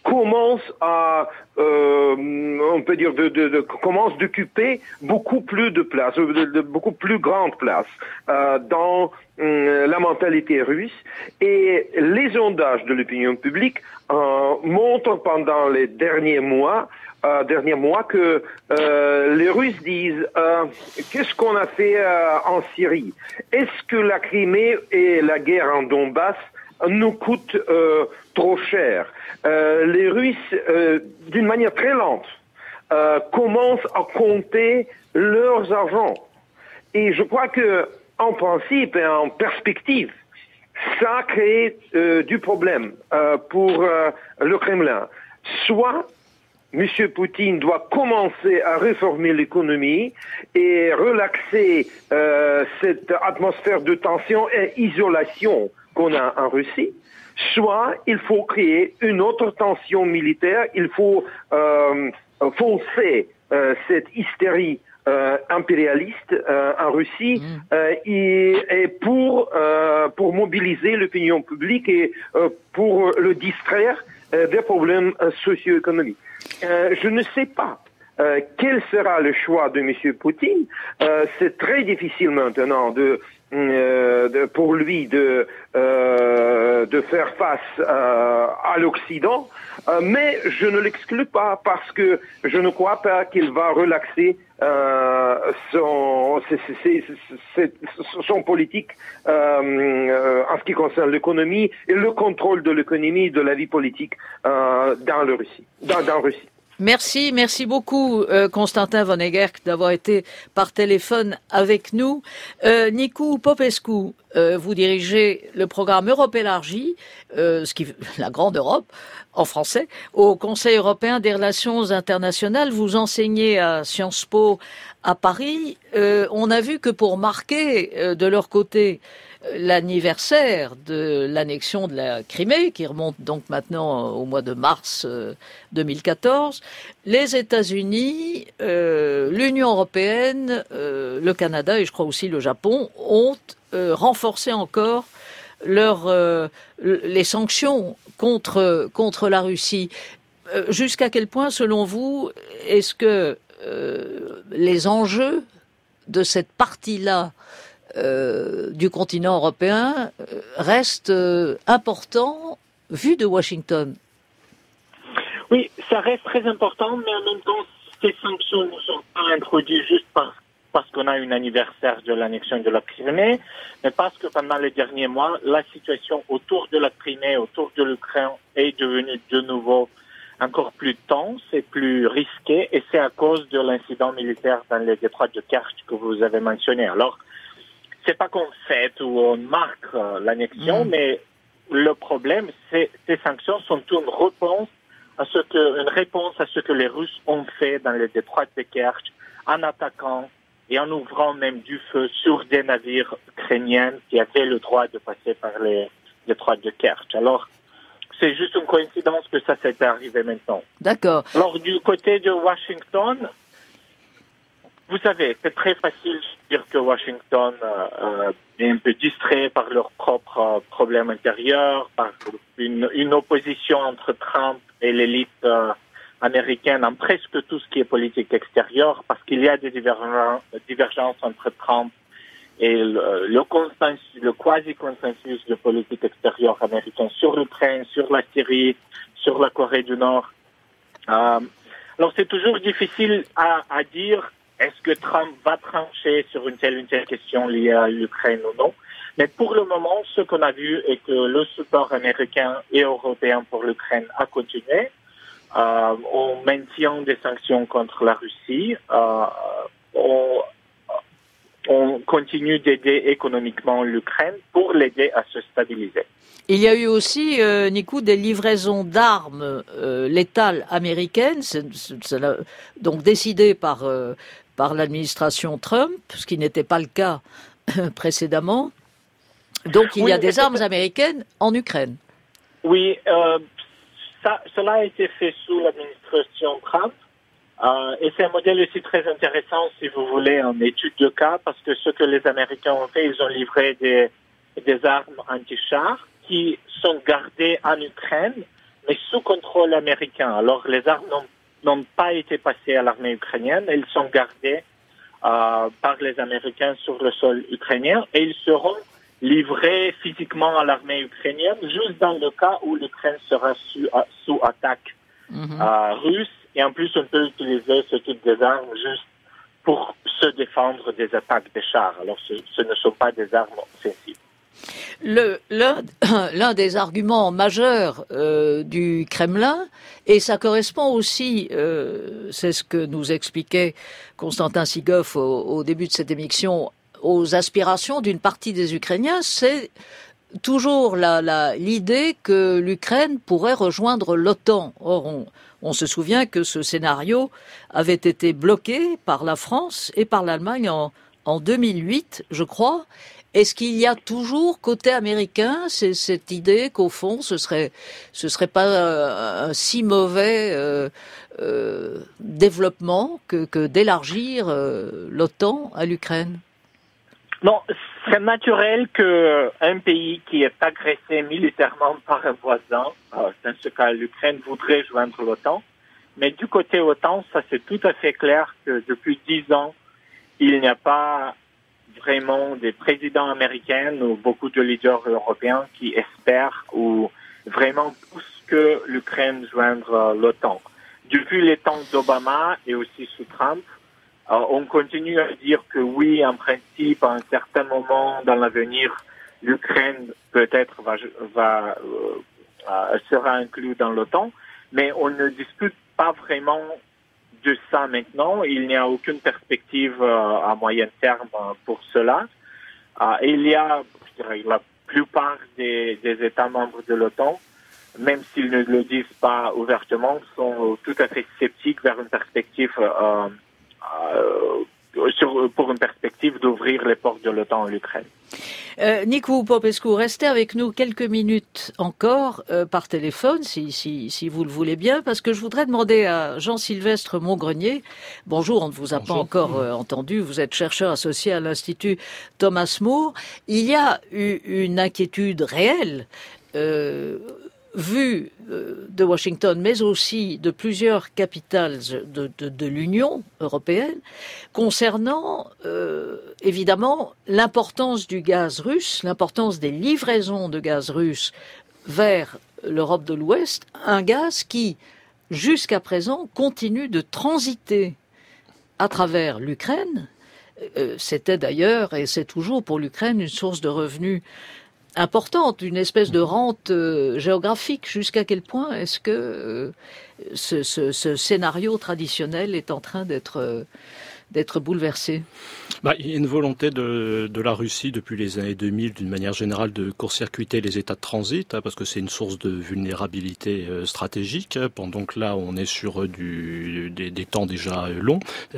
commence à, on peut dire, commence d'occuper beaucoup plus de place, de beaucoup plus grande place dans la mentalité russe. Et les sondages de l'opinion publique montrent pendant les derniers mois que les Russes disent qu'est-ce qu'on a fait en Syrie? Est-ce que la Crimée et la guerre en Donbass nous coûtent trop cher? Les Russes, d'une manière très lente, commencent à compter leurs argent. Et je crois que, en principe et en perspective, ça crée du problème pour le Kremlin. Soit M. Poutine doit commencer à réformer l'économie et relaxer cette atmosphère de tension et isolation qu'on a en Russie, soit il faut créer une autre tension militaire, il faut foncer cette hystérie impérialiste en Russie et pour mobiliser l'opinion publique et pour le distraire des problèmes socio-économiques. Je ne sais pas quel sera le choix de M. Poutine. C'est très difficile maintenant pour lui de faire face à l'Occident, mais je ne l'exclus pas parce que je ne crois pas qu'il va relaxer son politique en ce qui concerne l'économie et le contrôle de l'économie, de la vie politique dans Russie. Merci beaucoup Constantin Vonneguerk d'avoir été par téléphone avec nous. Nicu Popescu, vous dirigez le programme Europe élargie, la grande Europe en français, au Conseil européen des relations internationales. Vous enseignez à Sciences Po à Paris. On a vu que pour marquer de leur côté l'anniversaire de l'annexion de la Crimée, qui remonte donc maintenant au mois de mars 2014, les États-Unis, l'Union européenne, le Canada et je crois aussi le Japon ont renforcé encore les sanctions contre la Russie. Jusqu'à quel point, selon vous, est-ce que les enjeux de cette partie-là du continent européen reste important vu de Washington? Oui, ça reste très important, mais en même temps, ces sanctions ne sont pas introduites juste parce qu'on a un anniversaire de l'annexion de la Crimée, mais parce que pendant les derniers mois, la situation autour de la Crimée, autour de l'Ukraine, est devenue de nouveau encore plus tense et plus risquée, et c'est à cause de l'incident militaire dans les détroits de Kerch que vous avez mentionné. Alors, c'est pas qu'on fête ou on marque l'annexion, mais le problème, c'est ces sanctions sont une réponse à ce que les Russes ont fait dans les détroits de Kerch, en attaquant et en ouvrant même du feu sur des navires ukrainiens qui avaient le droit de passer par les détroits de Kerch. Alors, c'est juste une coïncidence que ça s'est arrivé maintenant. D'accord. Alors, du côté de Washington, vous savez, c'est très facile de dire que Washington est un peu distrait par leurs propres problèmes intérieurs, par une opposition entre Trump et l'élite américaine en presque tout ce qui est politique extérieure, parce qu'il y a des divergences entre Trump et le quasi-consensus de politique extérieure américaine sur l'Ukraine, sur la Syrie, sur la Corée du Nord. Alors c'est toujours difficile à dire est-ce que Trump va trancher sur une telle question liée à l'Ukraine ou non. Mais pour le moment, ce qu'on a vu est que le support américain et européen pour l'Ukraine a continué. On maintient des sanctions contre la Russie. On continue d'aider économiquement l'Ukraine pour l'aider à se stabiliser. Il y a eu aussi, Nicu, des livraisons d'armes létales américaines, donc décidées par l'administration Trump, ce qui n'était pas le cas précédemment. Donc il y a des armes américaines en Ukraine. Oui, cela a été fait sous l'administration Trump. Et c'est un modèle aussi très intéressant, si vous voulez, en étude de cas, parce que ce que les Américains ont fait, ils ont livré des armes anti-chars qui sont gardées en Ukraine, mais sous contrôle américain. Alors les armes n'ont pas été passées à l'armée ukrainienne, elles sont gardées par les Américains sur le sol ukrainien et ils seront livrés physiquement à l'armée ukrainienne juste dans le cas où l'Ukraine sera sous attaque russe. Et en plus, on peut utiliser ce type d'armes juste pour se défendre des attaques de chars. Alors, ce ne sont pas des armes offensives. L'un des arguments majeurs du Kremlin, et ça correspond aussi, c'est ce que nous expliquait Konstantin Sigov au début de cette émission, aux aspirations d'une partie des Ukrainiens, c'est toujours l'idée que l'Ukraine pourrait rejoindre l'OTAN. Or, on se souvient que ce scénario avait été bloqué par la France et par l'Allemagne en 2008, je crois. Est-ce qu'il y a toujours, côté américain, cette idée qu'au fond, ce serait pas un si mauvais développement que d'élargir l'OTAN à l'Ukraine? Non, c'est naturel qu'un pays qui est agressé militairement par un voisin, dans ce cas l'Ukraine, voudrait joindre l'OTAN. Mais du côté OTAN, ça c'est tout à fait clair que depuis 10 ans, il n'y a pas vraiment des présidents américains ou beaucoup de leaders européens qui espèrent ou vraiment poussent que l'Ukraine joindre l'OTAN. Depuis les temps d'Obama et aussi sous Trump, on continue à dire que oui, en principe, à un certain moment dans l'avenir, l'Ukraine peut-être sera inclue dans l'OTAN, mais on ne discute pas vraiment de ça maintenant. Il n'y a aucune perspective à moyen terme pour cela. Il y a, je dirais, la plupart des États membres de l'OTAN, même s'ils ne le disent pas ouvertement, sont tout à fait sceptiques vers une perspective pour une perspective d'ouvrir les portes de l'OTAN à l'Ukraine. Nicu Popescu, restez avec nous quelques minutes encore par téléphone, si vous le voulez bien, parce que je voudrais demander à Jean-Sylvestre Montgrenier, bonjour, on ne vous a pas encore entendu, vous êtes chercheur associé à l'Institut Thomas More, il y a eu une inquiétude réelle vue de Washington, mais aussi de plusieurs capitales de l'Union européenne, concernant évidemment l'importance du gaz russe, l'importance des livraisons de gaz russe vers l'Europe de l'Ouest, un gaz qui, jusqu'à présent, continue de transiter à travers l'Ukraine. C'était d'ailleurs, et c'est toujours pour l'Ukraine, une source de revenus importante, une espèce de rente géographique. Jusqu'à quel point est-ce que ce scénario traditionnel est en train d'être bouleversé? Il y a une volonté de la Russie depuis les années 2000, d'une manière générale, de court-circuiter les états de transit, parce que c'est une source de vulnérabilité stratégique, pendant que là, on est sur des temps déjà longs.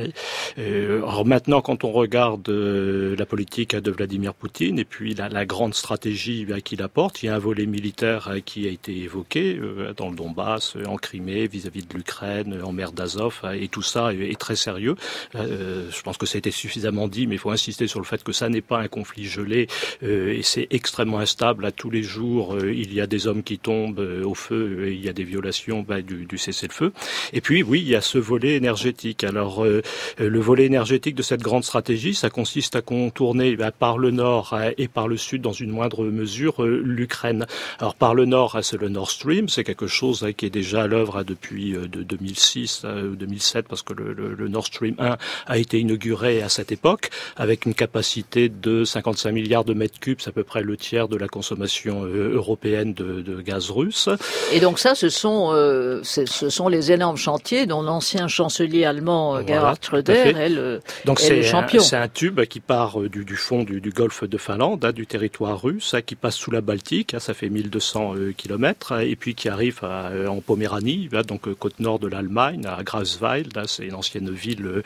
Alors maintenant, quand on regarde la politique de Vladimir Poutine et puis la grande stratégie qu'il apporte, il y a un volet militaire qui a été évoqué dans le Donbass, en Crimée, vis-à-vis de l'Ukraine, en mer d'Azov, et tout ça est très sérieux. Je pense que ça a été suffisamment dit, mais il faut insister sur le fait que ça n'est pas un conflit gelé et c'est extrêmement instable. À tous les jours, il y a des hommes qui tombent au feu et il y a des violations du cessez-le-feu. Et puis, oui, il y a ce volet énergétique. Alors, le volet énergétique de cette grande stratégie, ça consiste à contourner par le nord et par le sud, dans une moindre mesure, l'Ukraine. Alors, par le nord, c'est le Nord Stream. C'est quelque chose qui est déjà à l'œuvre depuis 2006 ou 2007, parce que le Nord Stream 1 a été inauguré à cette époque, avec une capacité de 55 milliards de mètres cubes, c'est à peu près le tiers de la consommation européenne de gaz russe. Et donc ça, ce sont les énormes chantiers dont l'ancien chancelier allemand Gerhard Schröder est le champion. C'est un tube qui part du fond du golfe de Finlande, du territoire russe, qui passe sous la Baltique, ça fait 1200 kilomètres, et puis qui arrive en Poméranie, donc côte nord de l'Allemagne, à Greifswald, c'est une ancienne ville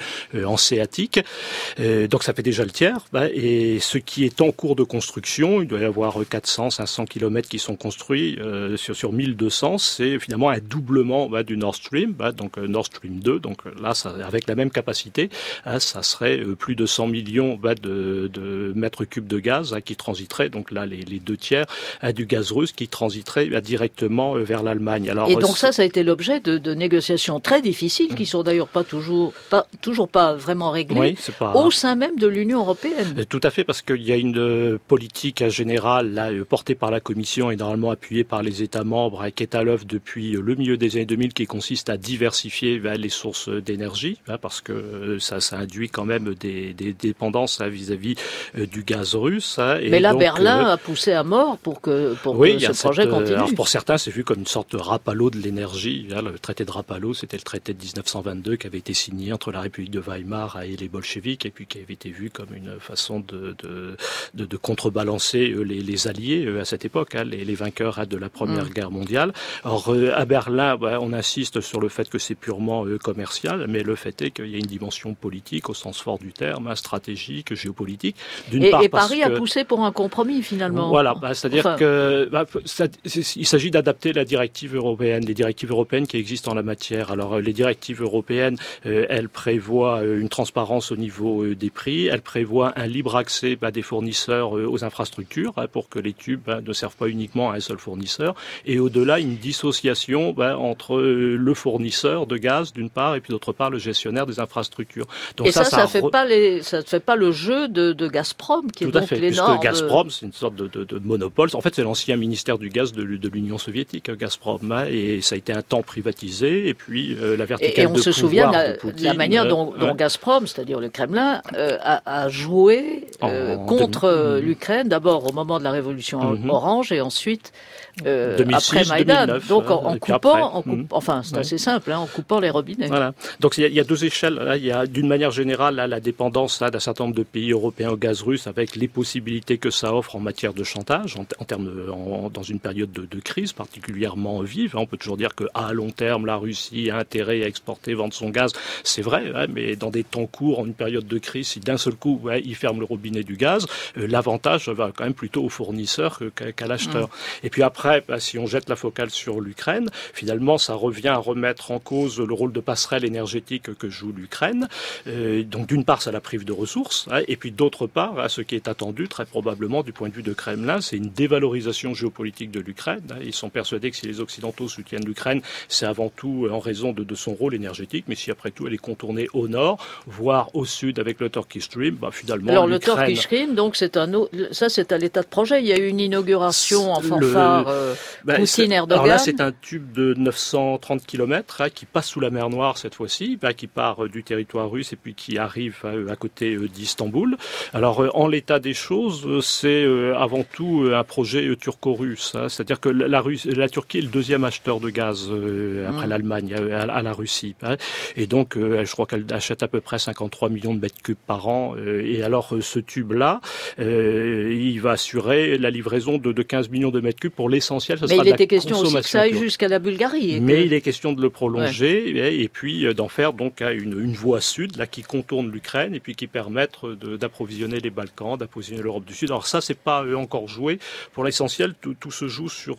hanséatique. Donc ça fait déjà le tiers. Et ce qui est en cours de construction, il doit y avoir 400-500 kilomètres qui sont construits sur 1200. C'est finalement un doublement du Nord Stream, donc Nord Stream 2. Donc là, ça, avec la même capacité, ça serait plus de 100 millions de mètres cubes de gaz qui transiteraient. Donc là, les 2 tiers du gaz russe qui transiterait directement vers l'Allemagne. Alors, et donc ça a été l'objet de négociations très difficiles qui sont d'ailleurs toujours pas vraiment réglées au sein même de l'Union européenne. Tout à fait, parce qu'il y a une politique générale là, portée par la Commission et normalement appuyée par les États membres qui est à l'œuvre depuis le milieu des années 2000 qui consiste à diversifier les sources d'énergie parce que ça induit quand même des dépendances vis-à-vis du gaz russe. Et mais là, donc, Berlin a poussé à mort pour que ce projet continue. Alors pour certains, c'est vu comme une sorte de Rapallo de l'énergie. Le traité de Rapallo, c'était le traité de 1922 qui avait été signé entre la République de Weimar et les bolcheviks et puis qui avait été vu comme une façon de contrebalancer les alliés à cette époque, les vainqueurs de la Première Guerre mondiale. Or, à Berlin, on insiste sur le fait que c'est purement commercial, mais le fait est qu'il y a une dimension politique au sens fort du terme, stratégique, géopolitique. Et Paris a poussé pour un compromis finalement. Voilà, c'est-à-dire il s'agit d'adapter les directives européennes qui existent en la matière. Alors les directives européennes, elles prévoient une transparence au niveau des prix, elles prévoient un libre accès des fournisseurs aux infrastructures pour que les tubes ne servent pas uniquement à un seul fournisseur, et au-delà une dissociation entre le fournisseur de gaz d'une part et puis d'autre part le gestionnaire des infrastructures. Donc et ça ne fait pas le jeu de Gazprom qui est donc l'énorme. Puisque Gazprom, c'est une sorte de monopole. En fait, c'est l'ancien ministère du gaz de l'Union soviétique, Gazprom, et ça a été un temps privatisé. Et puis la verticale de pouvoir. Et on se souvient de la manière dont Gazprom, c'est-à-dire le Kremlin, a joué contre l'Ukraine, d'abord au moment de la révolution orange et ensuite 2006, après Maïdan. 2009, donc en coupant, enfin c'est assez simple, en coupant les robinets. Voilà. Donc il y a 2 échelles. Là, il y a d'une manière générale la dépendance d'un certain nombre de pays européens au gaz russe, avec les possibilités que ça offre en matière de chantage, dans une période de crise particulièrement vive. On peut toujours dire qu'à long terme, la Russie a intérêt à exporter, vendre son gaz. C'est vrai, mais dans des temps courts, en une période de crise, si d'un seul coup, ils ferment le robinet du gaz, l'avantage va quand même plutôt au fournisseur qu'à l'acheteur. Et puis après, si on jette la focale sur l'Ukraine, finalement, ça revient à remettre en cause le rôle de passerelle énergétique que joue l'Ukraine. Donc d'une part, ça la prive de ressources, et puis d'autre part, ce qui est attendu très probablement du point de vue de Kremlin, c'est une dévalorisation géopolitique de l'Ukraine. Ils sont persuadés que si les Occidentaux soutiennent l'Ukraine, c'est avant tout en raison de son rôle énergétique, mais si après tout elle est contournée au nord, voire au sud avec le Turkish Stream, finalement alors le Turkish Stream, donc c'est à l'état de projet. Il y a eu une inauguration en fanfare Poutine-Erdogan. Alors là, c'est un tube de 930 km qui passe sous la mer Noire cette fois-ci, qui part du territoire russe et puis qui arrive à côté d'Istanbul. Alors en l'état des choses, c'est avant tout un projet turco-russe. C'est-à-dire que la Turquie est le 2e acheteur de gaz après l'Allemagne à la Russie. Et donc, je crois qu'elle achète à peu près 53 millions de mètres cubes par an. Et alors, ce tube-là, il va assurer la livraison de 15 millions de mètres cubes pour l'essentiel. Mais il était question aussi que ça aille jusqu'à la Bulgarie. Mais il est question de le prolonger et puis d'en faire donc une voie sud là qui contourne l'Ukraine et puis qui permette d'approvisionner les Balkans, d'approvisionner l'Europe du Sud. Alors ça, c'est pas encore joué. Pour l'essentiel, tout se joue sur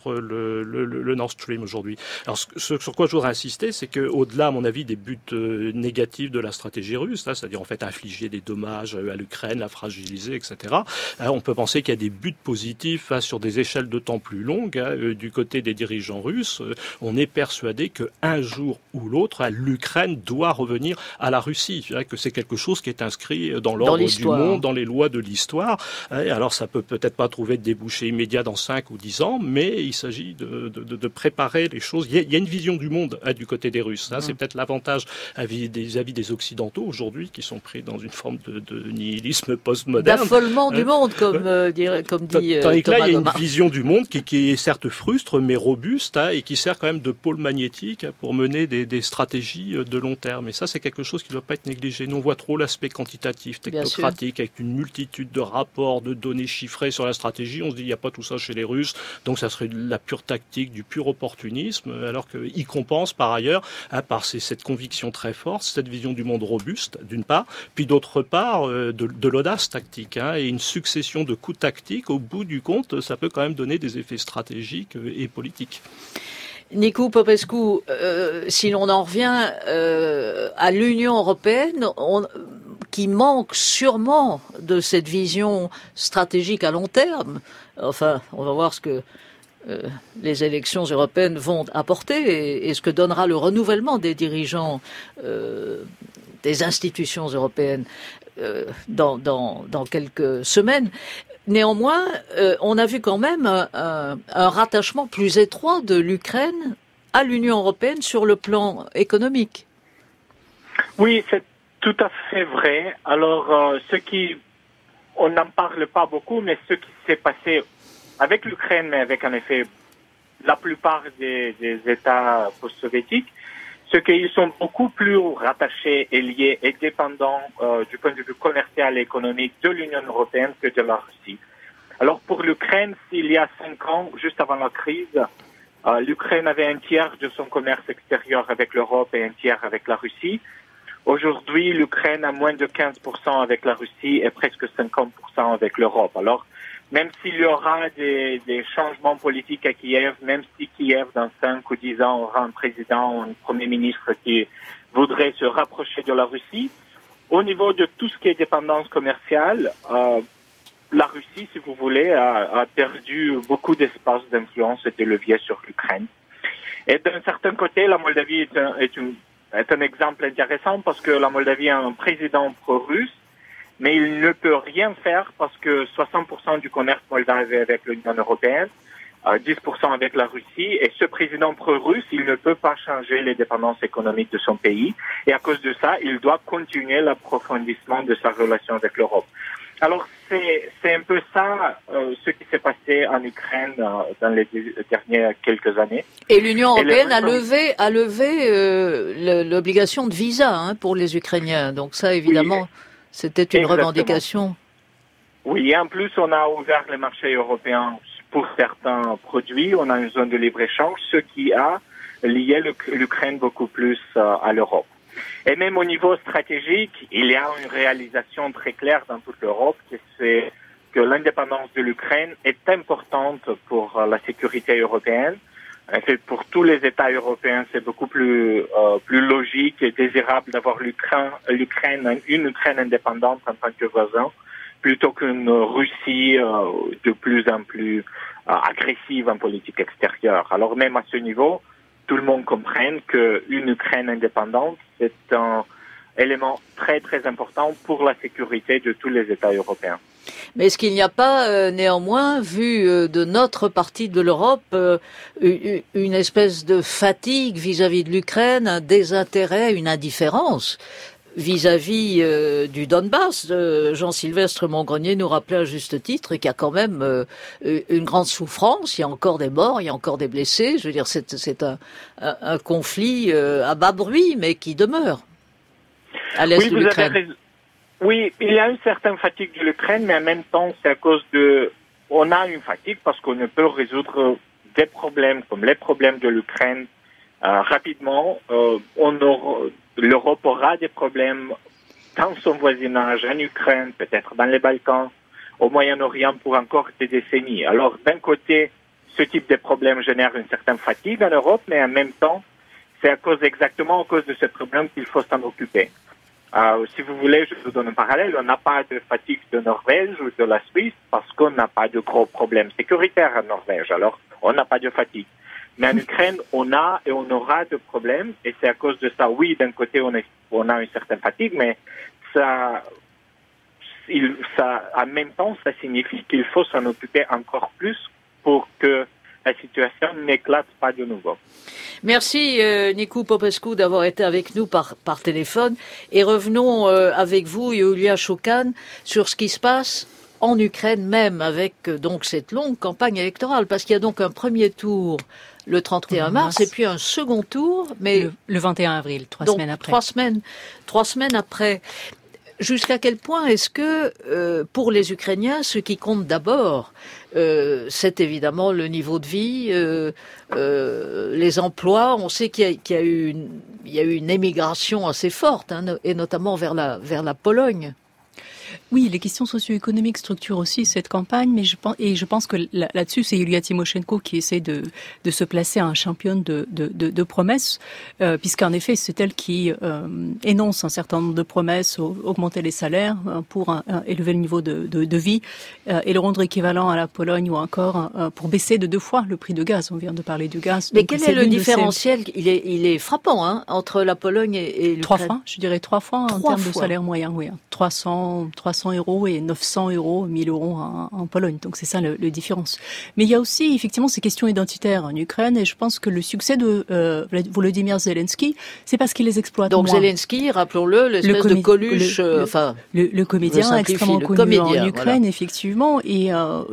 le Nord Stream aujourd'hui. Alors sur quoi je voudrais insister, c'est qu'au-delà, à mon avis, des buts négatifs de la stratégie russe, c'est-à-dire en fait infliger des dommages à l'Ukraine, la fragiliser, etc., on peut penser qu'il y a des buts positifs sur des échelles de temps plus longues. Du côté des dirigeants russes, on est persuadé qu'un jour ou l'autre, l'Ukraine doit revenir à la Russie, que c'est quelque chose qui est inscrit dans l'ordre du monde, dans les lois de l'histoire. Alors ça peut-être pas trouver de débouché immédiat dans 5 ou 10 ans, mais il s'agit de préparer les choses. Il y a une vision du monde du côté des Russes. C'est peut-être l'avantage vis-à-vis des Occidentaux aujourd'hui qui sont pris dans une forme de nihilisme postmoderne. D'affolement du monde, comme dit Tandis que là, il y a une Thomas vision du monde qui est certes frustre, mais robuste, et qui sert quand même de pôle magnétique pour mener des stratégies de long terme. Et ça, c'est quelque chose qui ne doit pas être négligé. Nous, on voit trop l'aspect quantitatif, technocratique, avec une multitude de rapports, de données chiffrées sur la stratégie. On se dit, il n'y a pas tout ça chez les Russes, donc ça serait de la pure tactique, du pur opportunisme, alors qu'ils compensent par ailleurs, par cette conviction très forte, cette vision du monde robuste, robuste, d'une part, puis d'autre part de l'audace tactique, et une succession de coups tactiques, au bout du compte, ça peut quand même donner des effets stratégiques et politiques. Nicu Popescu, si l'on en revient à l'Union européenne, qui manque sûrement de cette vision stratégique à long terme, enfin, on va voir ce que les élections européennes vont apporter et ce que donnera le renouvellement des dirigeants des institutions européennes dans quelques semaines. Néanmoins, on a vu quand même un rattachement plus étroit de l'Ukraine à l'Union européenne sur le plan économique. Oui, c'est tout à fait vrai. Alors, on n'en parle pas beaucoup, mais ce qui s'est passé avec l'Ukraine, mais avec en effet la plupart des États post-soviétiques, c'est qu'ils sont beaucoup plus rattachés et liés et dépendants du point de vue commercial et économique de l'Union européenne que de la Russie. Alors pour l'Ukraine, s'il y a 5 ans, juste avant la crise, l'Ukraine avait un tiers de son commerce extérieur avec l'Europe et un tiers avec la Russie. Aujourd'hui, l'Ukraine a moins de 15% avec la Russie et presque 50% avec l'Europe. Alors, même s'il y aura des changements politiques à Kiev, même si Kiev, dans 5 ou 10 ans, aura un président, un premier ministre qui voudrait se rapprocher de la Russie, au niveau de tout ce qui est dépendance commerciale, la Russie, si vous voulez, a perdu beaucoup d'espace d'influence et de levier sur l'Ukraine. Et d'un certain côté, la Moldavie est un exemple intéressant parce que la Moldavie a un président pro-russe, mais il ne peut rien faire parce que 60% du commerce moldave est avec l'Union européenne, 10% avec la Russie, et ce président pro-russe, il ne peut pas changer les dépendances économiques de son pays, et à cause de ça, il doit continuer l'approfondissement de sa relation avec l'Europe. Alors, c'est un peu ça ce qui s'est passé en Ukraine dans les dernières quelques années. Et l'Union européenne a levé l'obligation de visa pour les Ukrainiens. Donc ça, évidemment, c'était une revendication. Oui, et en plus, on a ouvert les marchés européens pour certains produits. On a une zone de libre-échange, ce qui a lié l'Ukraine beaucoup plus à l'Europe. Et même au niveau stratégique, il y a une réalisation très claire dans toute l'Europe, c'est que l'indépendance de l'Ukraine est importante pour la sécurité européenne. En fait, pour tous les États européens, c'est beaucoup plus logique et désirable d'avoir une Ukraine indépendante en tant que voisin, plutôt qu'une Russie de plus en plus agressive en politique extérieure. Alors même à ce niveau, tout le monde comprenne qu'une Ukraine indépendante, c'est un élément très très important pour la sécurité de tous les États européens. Mais est-ce qu'il n'y a pas néanmoins, vu de notre partie de l'Europe, une espèce de fatigue vis-à-vis de l'Ukraine, un désintérêt, une indifférence vis-à-vis du Donbass? Jean-Sylvestre Montgrenier nous rappelait à juste titre qu'il y a quand même une grande souffrance, il y a encore des morts, il y a encore des blessés. Je veux dire, c'est un conflit à bas bruit, mais qui demeure à l'est de l'Ukraine. Oui, il y a une certaine fatigue de l'Ukraine, mais en même temps, c'est à cause on a une fatigue parce qu'on ne peut résoudre des problèmes comme les problèmes de l'Ukraine rapidement. L'Europe aura des problèmes dans son voisinage, en Ukraine, peut-être dans les Balkans, au Moyen-Orient pour encore des décennies. Alors, d'un côté, ce type de problème génère une certaine fatigue en Europe, mais en même temps, c'est exactement à cause de ce problème qu'il faut s'en occuper. Si vous voulez, je vous donne un parallèle. On n'a pas de fatigue de Norvège ou de la Suisse parce qu'on n'a pas de gros problèmes sécuritaires en Norvège. Alors, on n'a pas de fatigue. Mais en Ukraine, on a et on aura de problèmes. Et c'est à cause de ça, oui, d'un côté, on a une certaine fatigue, mais en même temps, ça signifie qu'il faut s'en occuper encore plus pour que la situation n'éclate pas de nouveau. Merci Nicu Popescu d'avoir été avec nous par téléphone et revenons avec vous, Iulia Shoukan, sur ce qui se passe en Ukraine même avec donc cette longue campagne électorale, parce qu'il y a donc un premier tour le 31 mars et puis un second tour, mais le 21 avril, 3 semaines après. 3 semaines après. Jusqu'à quel point est-ce que, pour les Ukrainiens, ce qui compte d'abord, c'est évidemment le niveau de vie, les emplois. On sait qu'il y a eu y a eu une émigration assez forte, et notamment vers la Pologne. Oui, les questions socio-économiques structurent aussi cette campagne, mais je pense que là-dessus, c'est Yulia Tymoshenko qui essaie de se placer à un championne de promesses, puisqu'en effet, c'est elle qui énonce un certain nombre de promesses, augmenter les salaires pour élever le niveau de vie, et le rendre équivalent à la Pologne, ou encore pour baisser de 2 fois le prix de gaz. On vient de parler du gaz. Mais quel est le différentiel? Il est frappant, entre la Pologne et l'Ukraine. 3 fois, je dirais 3 fois en termes de salaire moyen, oui. 300 € et 900 €, 1000 € en Pologne. Donc c'est ça le différence. Mais il y a aussi effectivement ces questions identitaires en Ukraine, et je pense que le succès de Volodymyr Zelensky, c'est parce qu'il les exploite moins. Donc Zelensky, rappelons-le, l'espèce de Coluche, le comédien extrêmement connu en Ukraine, effectivement, et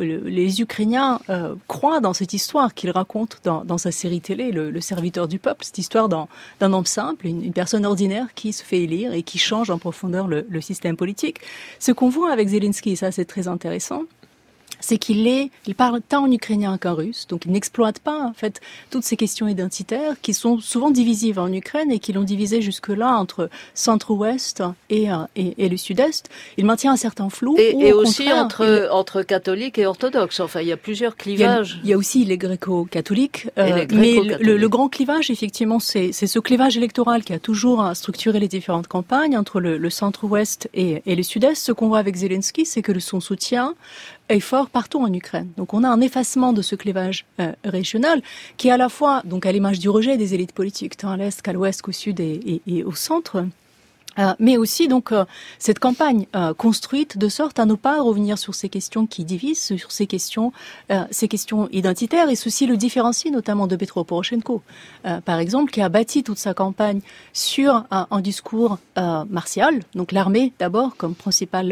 les Ukrainiens croient dans cette histoire qu'il raconte dans sa série télé, le serviteur du peuple, cette histoire d'un homme simple, une personne ordinaire qui se fait élire et qui change en profondeur le système politique. Ce qu'on voit avec Zelensky, et ça c'est très intéressant, c'est qu'il parle tant en ukrainien qu'en russe, donc il n'exploite pas en fait toutes ces questions identitaires qui sont souvent divisives en Ukraine et qui l'ont divisé jusque-là entre centre-ouest et le sud-est. Il maintient un certain flou. Et aussi entre catholiques et orthodoxes. Enfin, il y a plusieurs clivages. Il y a aussi les gréco-catholiques, mais le grand clivage, effectivement, c'est ce clivage électoral qui a toujours structuré les différentes campagnes entre le centre-ouest et le sud-est. Ce qu'on voit avec Zelensky, c'est que son soutien est fort partout en Ukraine. Donc on a un effacement de ce clivage régional qui est à la fois, donc à l'image du rejet des élites politiques, tant à l'est qu'à l'ouest, qu'au sud et au centre, mais aussi donc cette campagne construite de sorte à ne pas revenir sur ces questions qui divisent, sur ces questions identitaires, et ceci le différencie notamment de Petro Poroshenko, par exemple, qui a bâti toute sa campagne sur un discours martial, donc l'armée d'abord comme principale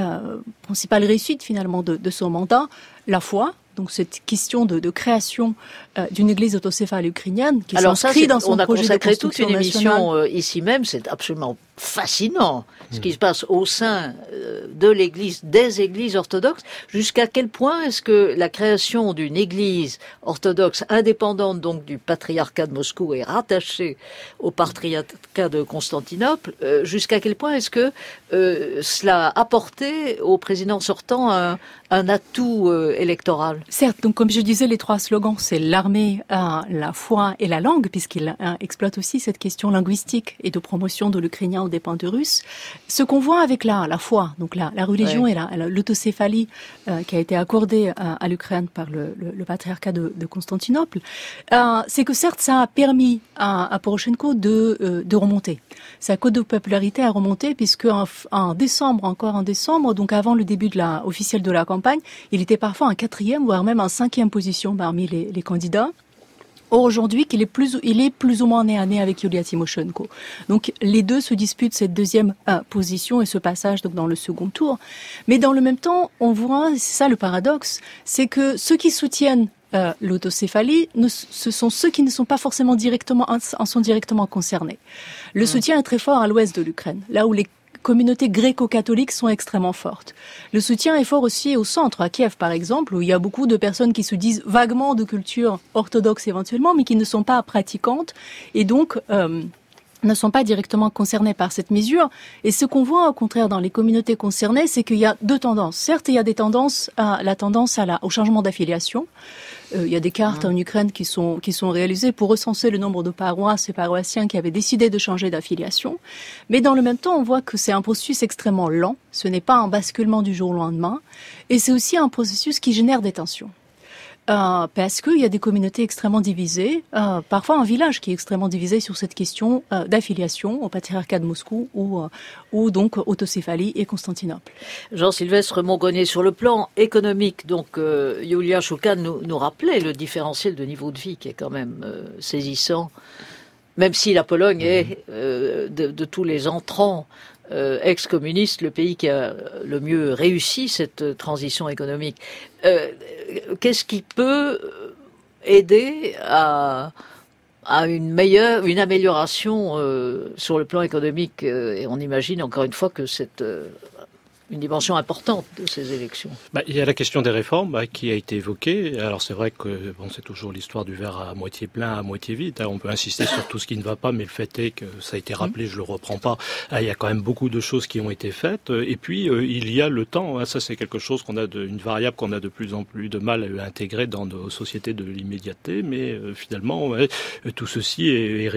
réussite finalement de son mandat, la foi. Donc cette question de création d'une église autocéphale ukrainienne qui s'inscrit dans son projet de construction nationale. On a consacré toute une émission ici même, c'est absolument fascinant ce qui se passe au sein de l'église, des églises orthodoxes. Jusqu'à quel point est-ce que la création d'une église orthodoxe indépendante donc du patriarcat de Moscou et rattachée au patriarcat de Constantinople, jusqu'à quel point est-ce que cela a apporté au président sortant un atout électoral? Certes, donc comme je disais, les 3 slogans, c'est l'armée, la foi et la langue, puisqu'il exploite aussi cette question linguistique et de promotion de l'ukrainien aux dépens du russe. Ce qu'on voit avec la foi, donc la religion et l'autocéphalie qui a été accordée à l'Ukraine par le patriarcat de Constantinople, c'est que certes, ça a permis à Poroshenko de remonter. Sa cote de popularité a remonté puisque en décembre, donc avant le début officiel de la campagne, il était parfois en 4e, voire même en 5e position parmi les candidats. Or, aujourd'hui, il est plus ou moins nez à nez avec Yulia Tymoshenko. Donc, les deux se disputent cette 2e position et ce passage donc dans le second tour. Mais dans le même temps, on voit, c'est ça le paradoxe, c'est que ceux qui soutiennent l'autocéphalie, ce sont ceux qui ne sont pas forcément en sont directement concernés. Le soutien est très fort à l'ouest de l'Ukraine, là où les communautés gréco-catholiques sont extrêmement fortes. Le soutien est fort aussi au centre, à Kiev par exemple, où il y a beaucoup de personnes qui se disent vaguement de culture orthodoxe éventuellement, mais qui ne sont pas pratiquantes et donc ne sont pas directement concernées par cette mesure. Et ce qu'on voit au contraire dans les communautés concernées, c'est qu'il y a 2 tendances. Certes, il y a des tendances au changement d'affiliation. Il y a des cartes en Ukraine qui sont réalisées pour recenser le nombre de paroisses et paroissiens qui avaient décidé de changer d'affiliation. Mais dans le même temps, on voit que c'est un processus extrêmement lent. Ce n'est pas un basculement du jour au lendemain. Et c'est aussi un processus qui génère des tensions. Parce qu'il y a des communautés extrêmement divisées, parfois un village qui est extrêmement divisé sur cette question d'affiliation au patriarcat de Moscou ou donc autocéphalie et Constantinople. Jean-Sylvestre Mongonnier, sur le plan économique, donc Yulia Shoukan nous rappelait le différentiel de niveau de vie qui est quand même saisissant, même si la Pologne est de tous les entrants ex-communiste, le pays qui a le mieux réussi cette transition économique. Qu'est-ce qui peut aider à une amélioration sur le plan économique, et on imagine encore une fois que cette une dimension importante de ces élections. Il y a la question des réformes qui a été évoquée. Alors c'est vrai que c'est toujours l'histoire du verre à moitié plein, à moitié vide. On peut insister sur tout ce qui ne va pas, mais le fait est que ça a été rappelé, je le reprends pas. Il y a quand même beaucoup de choses qui ont été faites. Et puis il y a le temps. Ça c'est quelque chose une variable qu'on a de plus en plus de mal à intégrer dans nos sociétés de l'immédiateté. Mais finalement, tout ceci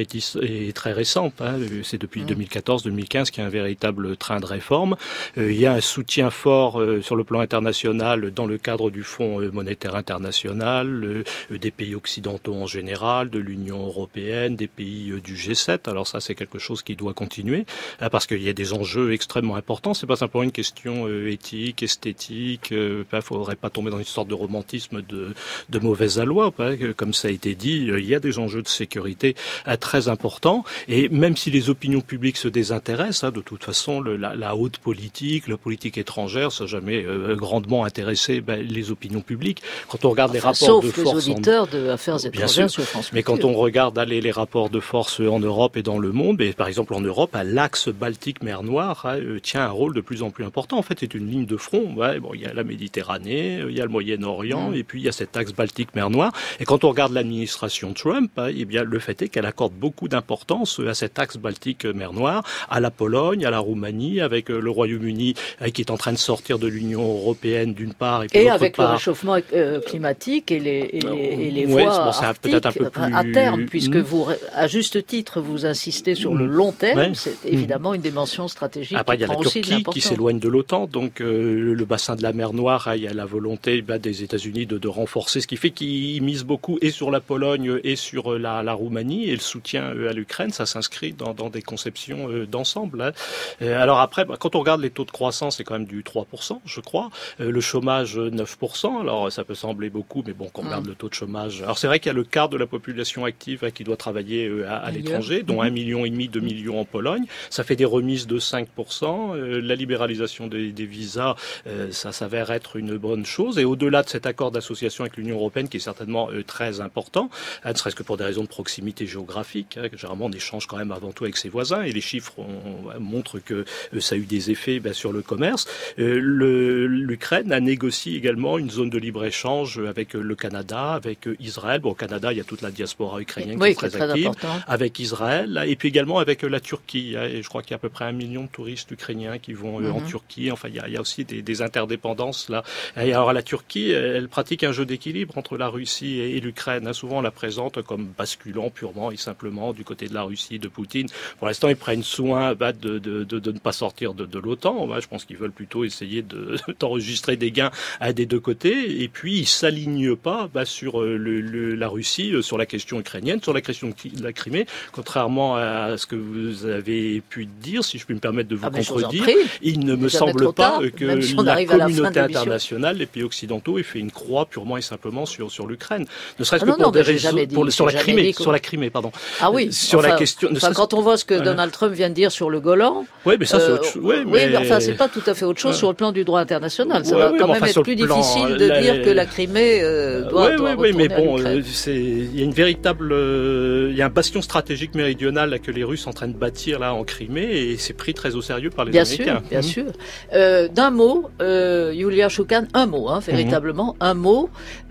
est très récent. C'est depuis 2014-2015 qu'il y a un véritable train de réforme. Il y a un soutien fort sur le plan international dans le cadre du Fonds monétaire international, des pays occidentaux en général, de l'Union européenne, des pays du G7. Alors ça, c'est quelque chose qui doit continuer parce qu'il y a des enjeux extrêmement importants. C'est pas simplement une question éthique, esthétique. Il faudrait pas tomber dans une sorte de romantisme de mauvaise aloi. Comme ça a été dit, il y a des enjeux de sécurité très importants. Et même si les opinions publiques se désintéressent, de toute façon, la haute politique, la politique étrangère, ça n'a jamais grandement intéressé les opinions publiques. Quand on regarde les rapports de force... Sauf les auditeurs de Affaires étrangères sur France Culture. Mais quand on regarde les rapports de force en Europe et dans le monde, et par exemple en Europe, l'axe Baltique-Mer Noire tient un rôle de plus en plus important. En fait, c'est une ligne de front. Il y a la Méditerranée, il y a le Moyen-Orient, et puis il y a cet axe Baltique-Mer Noire. Et quand on regarde l'administration Trump, le fait est qu'elle accorde beaucoup d'importance à cet axe Baltique-Mer Noire, à la Pologne, à la Roumanie, avec le Royaume-Uni qui est en train de sortir de l'Union européenne d'une part, et avec le réchauffement climatique et les voies arctiques à terme, puisque vous, à juste titre, vous insistez sur le long terme, c'est évidemment une dimension stratégique. Après, il y a la Turquie qui s'éloigne de l'OTAN, donc le bassin de la mer Noire, il y a la volonté des États-Unis de renforcer, ce qui fait qu'ils misent beaucoup et sur la Pologne et sur la Roumanie, et le soutien à l'Ukraine, ça s'inscrit dans des conceptions d'ensemble. Alors après, quand on regarde les taux de croissance, c'est quand même du 3%, je crois. Le chômage, 9%. Alors, ça peut sembler beaucoup, mais qu'on regarde le taux de chômage. Alors, c'est vrai qu'il y a le quart de la population active qui doit travailler à l'étranger, dont 1,5 million, 2 millions en Pologne. Ça fait des remises de 5%. La libéralisation des visas, ça s'avère être une bonne chose. Et au-delà de cet accord d'association avec l'Union européenne, qui est certainement très important, ne serait-ce que pour des raisons de proximité géographique, que généralement on échange quand même avant tout avec ses voisins, et les chiffres montrent que ça a eu des effets sur le commerce. L'Ukraine a négocié également une zone de libre-échange avec le Canada, avec Israël. Au Canada, il y a toute la diaspora ukrainienne qui est très active, avec Israël, et puis également avec la Turquie. Et je crois qu'il y a à peu près 1 million de touristes ukrainiens qui vont en Turquie. Enfin, il y a aussi des interdépendances là. Et alors la Turquie, elle pratique un jeu d'équilibre entre la Russie et l'Ukraine. Souvent, on la présente comme basculant purement et simplement du côté de la Russie, de Poutine. Pour l'instant, ils prennent soin de ne pas sortir de l'OTAN. Je pense qu'ils veulent plutôt essayer d'enregistrer des gains des deux côtés. Et puis, ils s'alignent pas sur la Russie, sur la question ukrainienne, sur la question de la Crimée. Contrairement à ce que vous avez pu dire, si je puis me permettre de vous contredire, il ne me semble pas que la communauté internationale, les pays occidentaux, aient fait une croix purement et simplement sur l'Ukraine. Ne serait-ce que pour des raisons... Sur la Crimée, pardon. Ah oui. La question... quand on voit ce que Donald Trump vient de dire sur le Golan... Oui, mais ça, c'est autre chose. C'est pas tout à fait autre chose sur le plan du droit international. Ça va quand même être plus difficile de dire que la Crimée doit retourner mais bon, à l'Ukraine. Il y a une véritable... il y a un bastion stratégique méridional que les Russes sont en train de bâtir là en Crimée, et c'est pris très au sérieux par les Américains. Bien sûr. D'un mot, Yulia Shukhan, un mot, véritablement, un mot.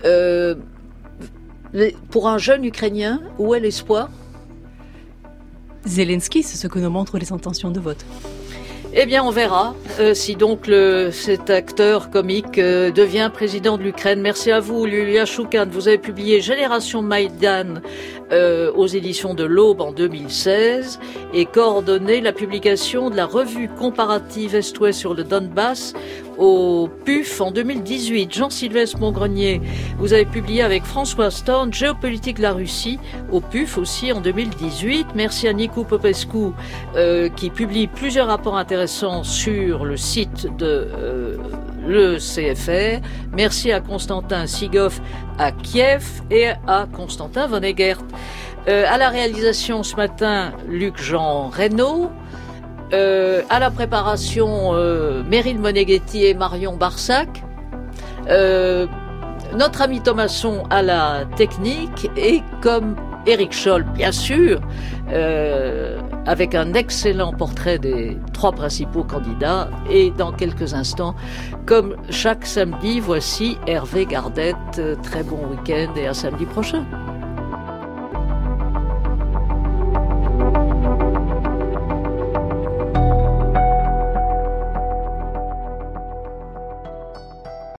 Pour un jeune Ukrainien, où est l'espoir ? Zelensky, c'est ce que nous montrent les intentions de vote. Eh bien, on verra si donc cet acteur comique devient président de l'Ukraine. Merci à vous, Yulia Shukhan. Vous avez publié Génération Maïdan aux éditions de l'Aube en 2016 et coordonné la publication de la revue comparative Est-Ouest sur le Donbass au PUF en 2018. Jean-Sylvestre Montgrenier, vous avez publié avec François Stone Géopolitique de la Russie au PUF aussi en 2018. Merci à Nicu Popescu qui publie plusieurs rapports intéressants sur le site de le CFR. Merci à Constantin Sigov à Kiev et à Constantin Vonneguert. À la réalisation ce matin, Luc-Jean Reynaud. À la préparation, Meryl Moneghetti et Marion Barsac. Notre ami Thomasson à la technique, et comme Éric Scholl, bien sûr, avec un excellent portrait des 3 principaux candidats. Et dans quelques instants, comme chaque samedi, voici Hervé Gardette. Très bon week-end et à samedi prochain.